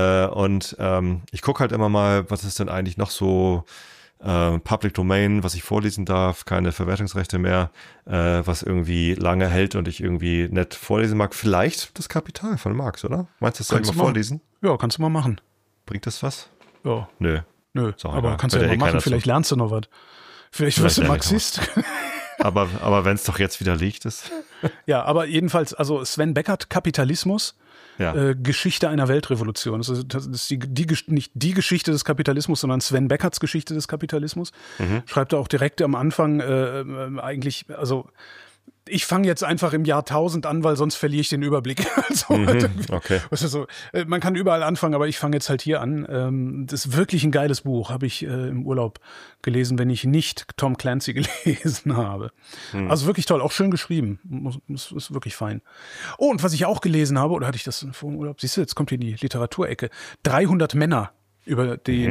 Ich gucke halt immer mal, was ist denn eigentlich noch so Public Domain, was ich vorlesen darf, keine Verwertungsrechte mehr, was irgendwie lange hält und ich irgendwie nett vorlesen mag. Vielleicht das Kapital von Marx, oder? Meinst du, das soll ich mal vorlesen? Ja, kannst du mal machen. Bringt das was? Ja. Nö, aber kannst du ja mal machen, vielleicht lernst du noch was. Vielleicht wirst du Marxist. Aber wenn es doch jetzt widerlegt ist. Ja, aber jedenfalls, also Sven Beckert, Kapitalismus, Geschichte einer Weltrevolution. Das ist nicht die Geschichte des Kapitalismus, sondern Sven Beckerts Geschichte des Kapitalismus. Schreibt er auch direkt am Anfang eigentlich, also ich fange jetzt einfach im Jahr 1000 an, weil sonst verliere ich den Überblick. Also, okay. Also, man kann überall anfangen, aber ich fange jetzt halt hier an. Das ist wirklich ein geiles Buch, habe ich im Urlaub gelesen, wenn ich nicht Tom Clancy gelesen habe. Also wirklich toll, auch schön geschrieben. Ist wirklich fein. Oh, und was ich auch gelesen habe, oder hatte ich das vor dem Urlaub? Siehst du, jetzt kommt hier die Literaturecke. 300 Männer über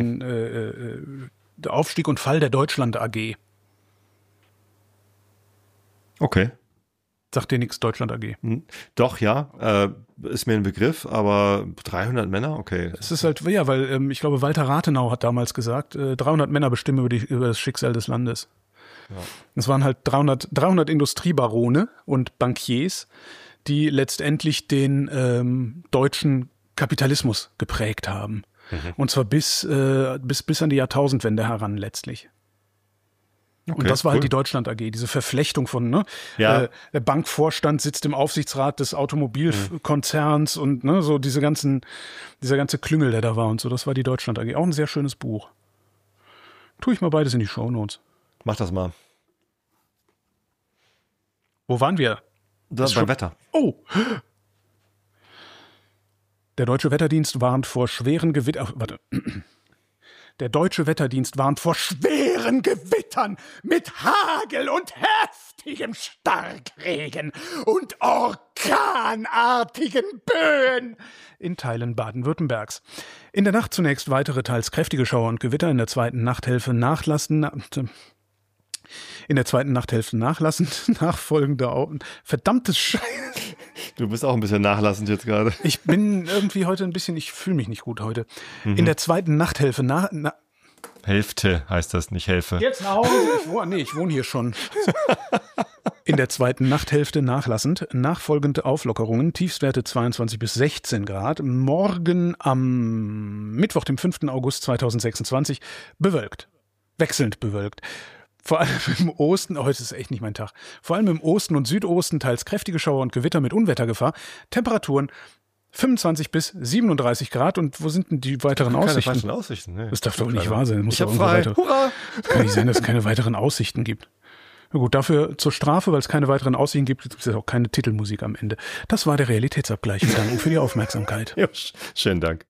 den Aufstieg und Fall der Deutschland AG. Okay. Sagt dir nichts, Deutschland AG? Doch, ja. Ist mir ein Begriff, aber 300 Männer? Okay. Es ist halt, ja, weil ich glaube, Walter Rathenau hat damals gesagt, 300 Männer bestimmen über das Schicksal des Landes. Ja. Es waren halt 300 Industriebarone und Bankiers, die letztendlich den deutschen Kapitalismus geprägt haben. Und zwar bis an die Jahrtausendwende heran letztlich. Okay, und das war halt die Deutschland AG, diese Verflechtung von, der Bankvorstand sitzt im Aufsichtsrat des Automobilkonzerns und so dieser ganze Klüngel, der da war und so, das war die Deutschland AG. Auch ein sehr schönes Buch. Tue ich mal beides in die Shownotes. Mach das mal. Wo waren wir? Beim Wetter. Oh! Der Deutsche Wetterdienst warnt vor schweren Gewittern. Der Deutsche Wetterdienst warnt vor schweren Gewittern mit Hagel und heftigem Starkregen und orkanartigen Böen in Teilen Baden-Württembergs. In der Nacht zunächst weitere teils kräftige Schauer und Gewitter, in der zweiten Nachthälfte nachlassend, nachfolgende verdammtes Scheiße. Du bist auch ein bisschen nachlassend jetzt gerade. Ich bin irgendwie heute ich fühle mich nicht gut heute. In der zweiten Nachthälfte Hälfte heißt das, nicht Helfe. Jetzt nach Hause. Ich wohne hier schon. In der zweiten Nachthälfte nachlassend, nachfolgende Auflockerungen, Tiefstwerte 22 bis 16 Grad. Morgen am Mittwoch, dem 5. August 2026, bewölkt. Wechselnd bewölkt. Vor allem im Osten, heute ist echt nicht mein Tag, vor allem im Osten und Südosten teils kräftige Schauer und Gewitter mit Unwettergefahr. Temperaturen 25 bis 37 Grad. Und wo sind denn die weiteren Aussichten? Keine weiteren Aussichten, nee. Das darf doch nicht wahr sein. Ich hab frei. Hurra! Kann nicht sein, dass es keine weiteren Aussichten gibt. Na gut, dafür zur Strafe, weil es keine weiteren Aussichten gibt, gibt es auch keine Titelmusik am Ende. Das war der Realitätsabgleich. Vielen Dank für die Aufmerksamkeit. Ja, schönen Dank.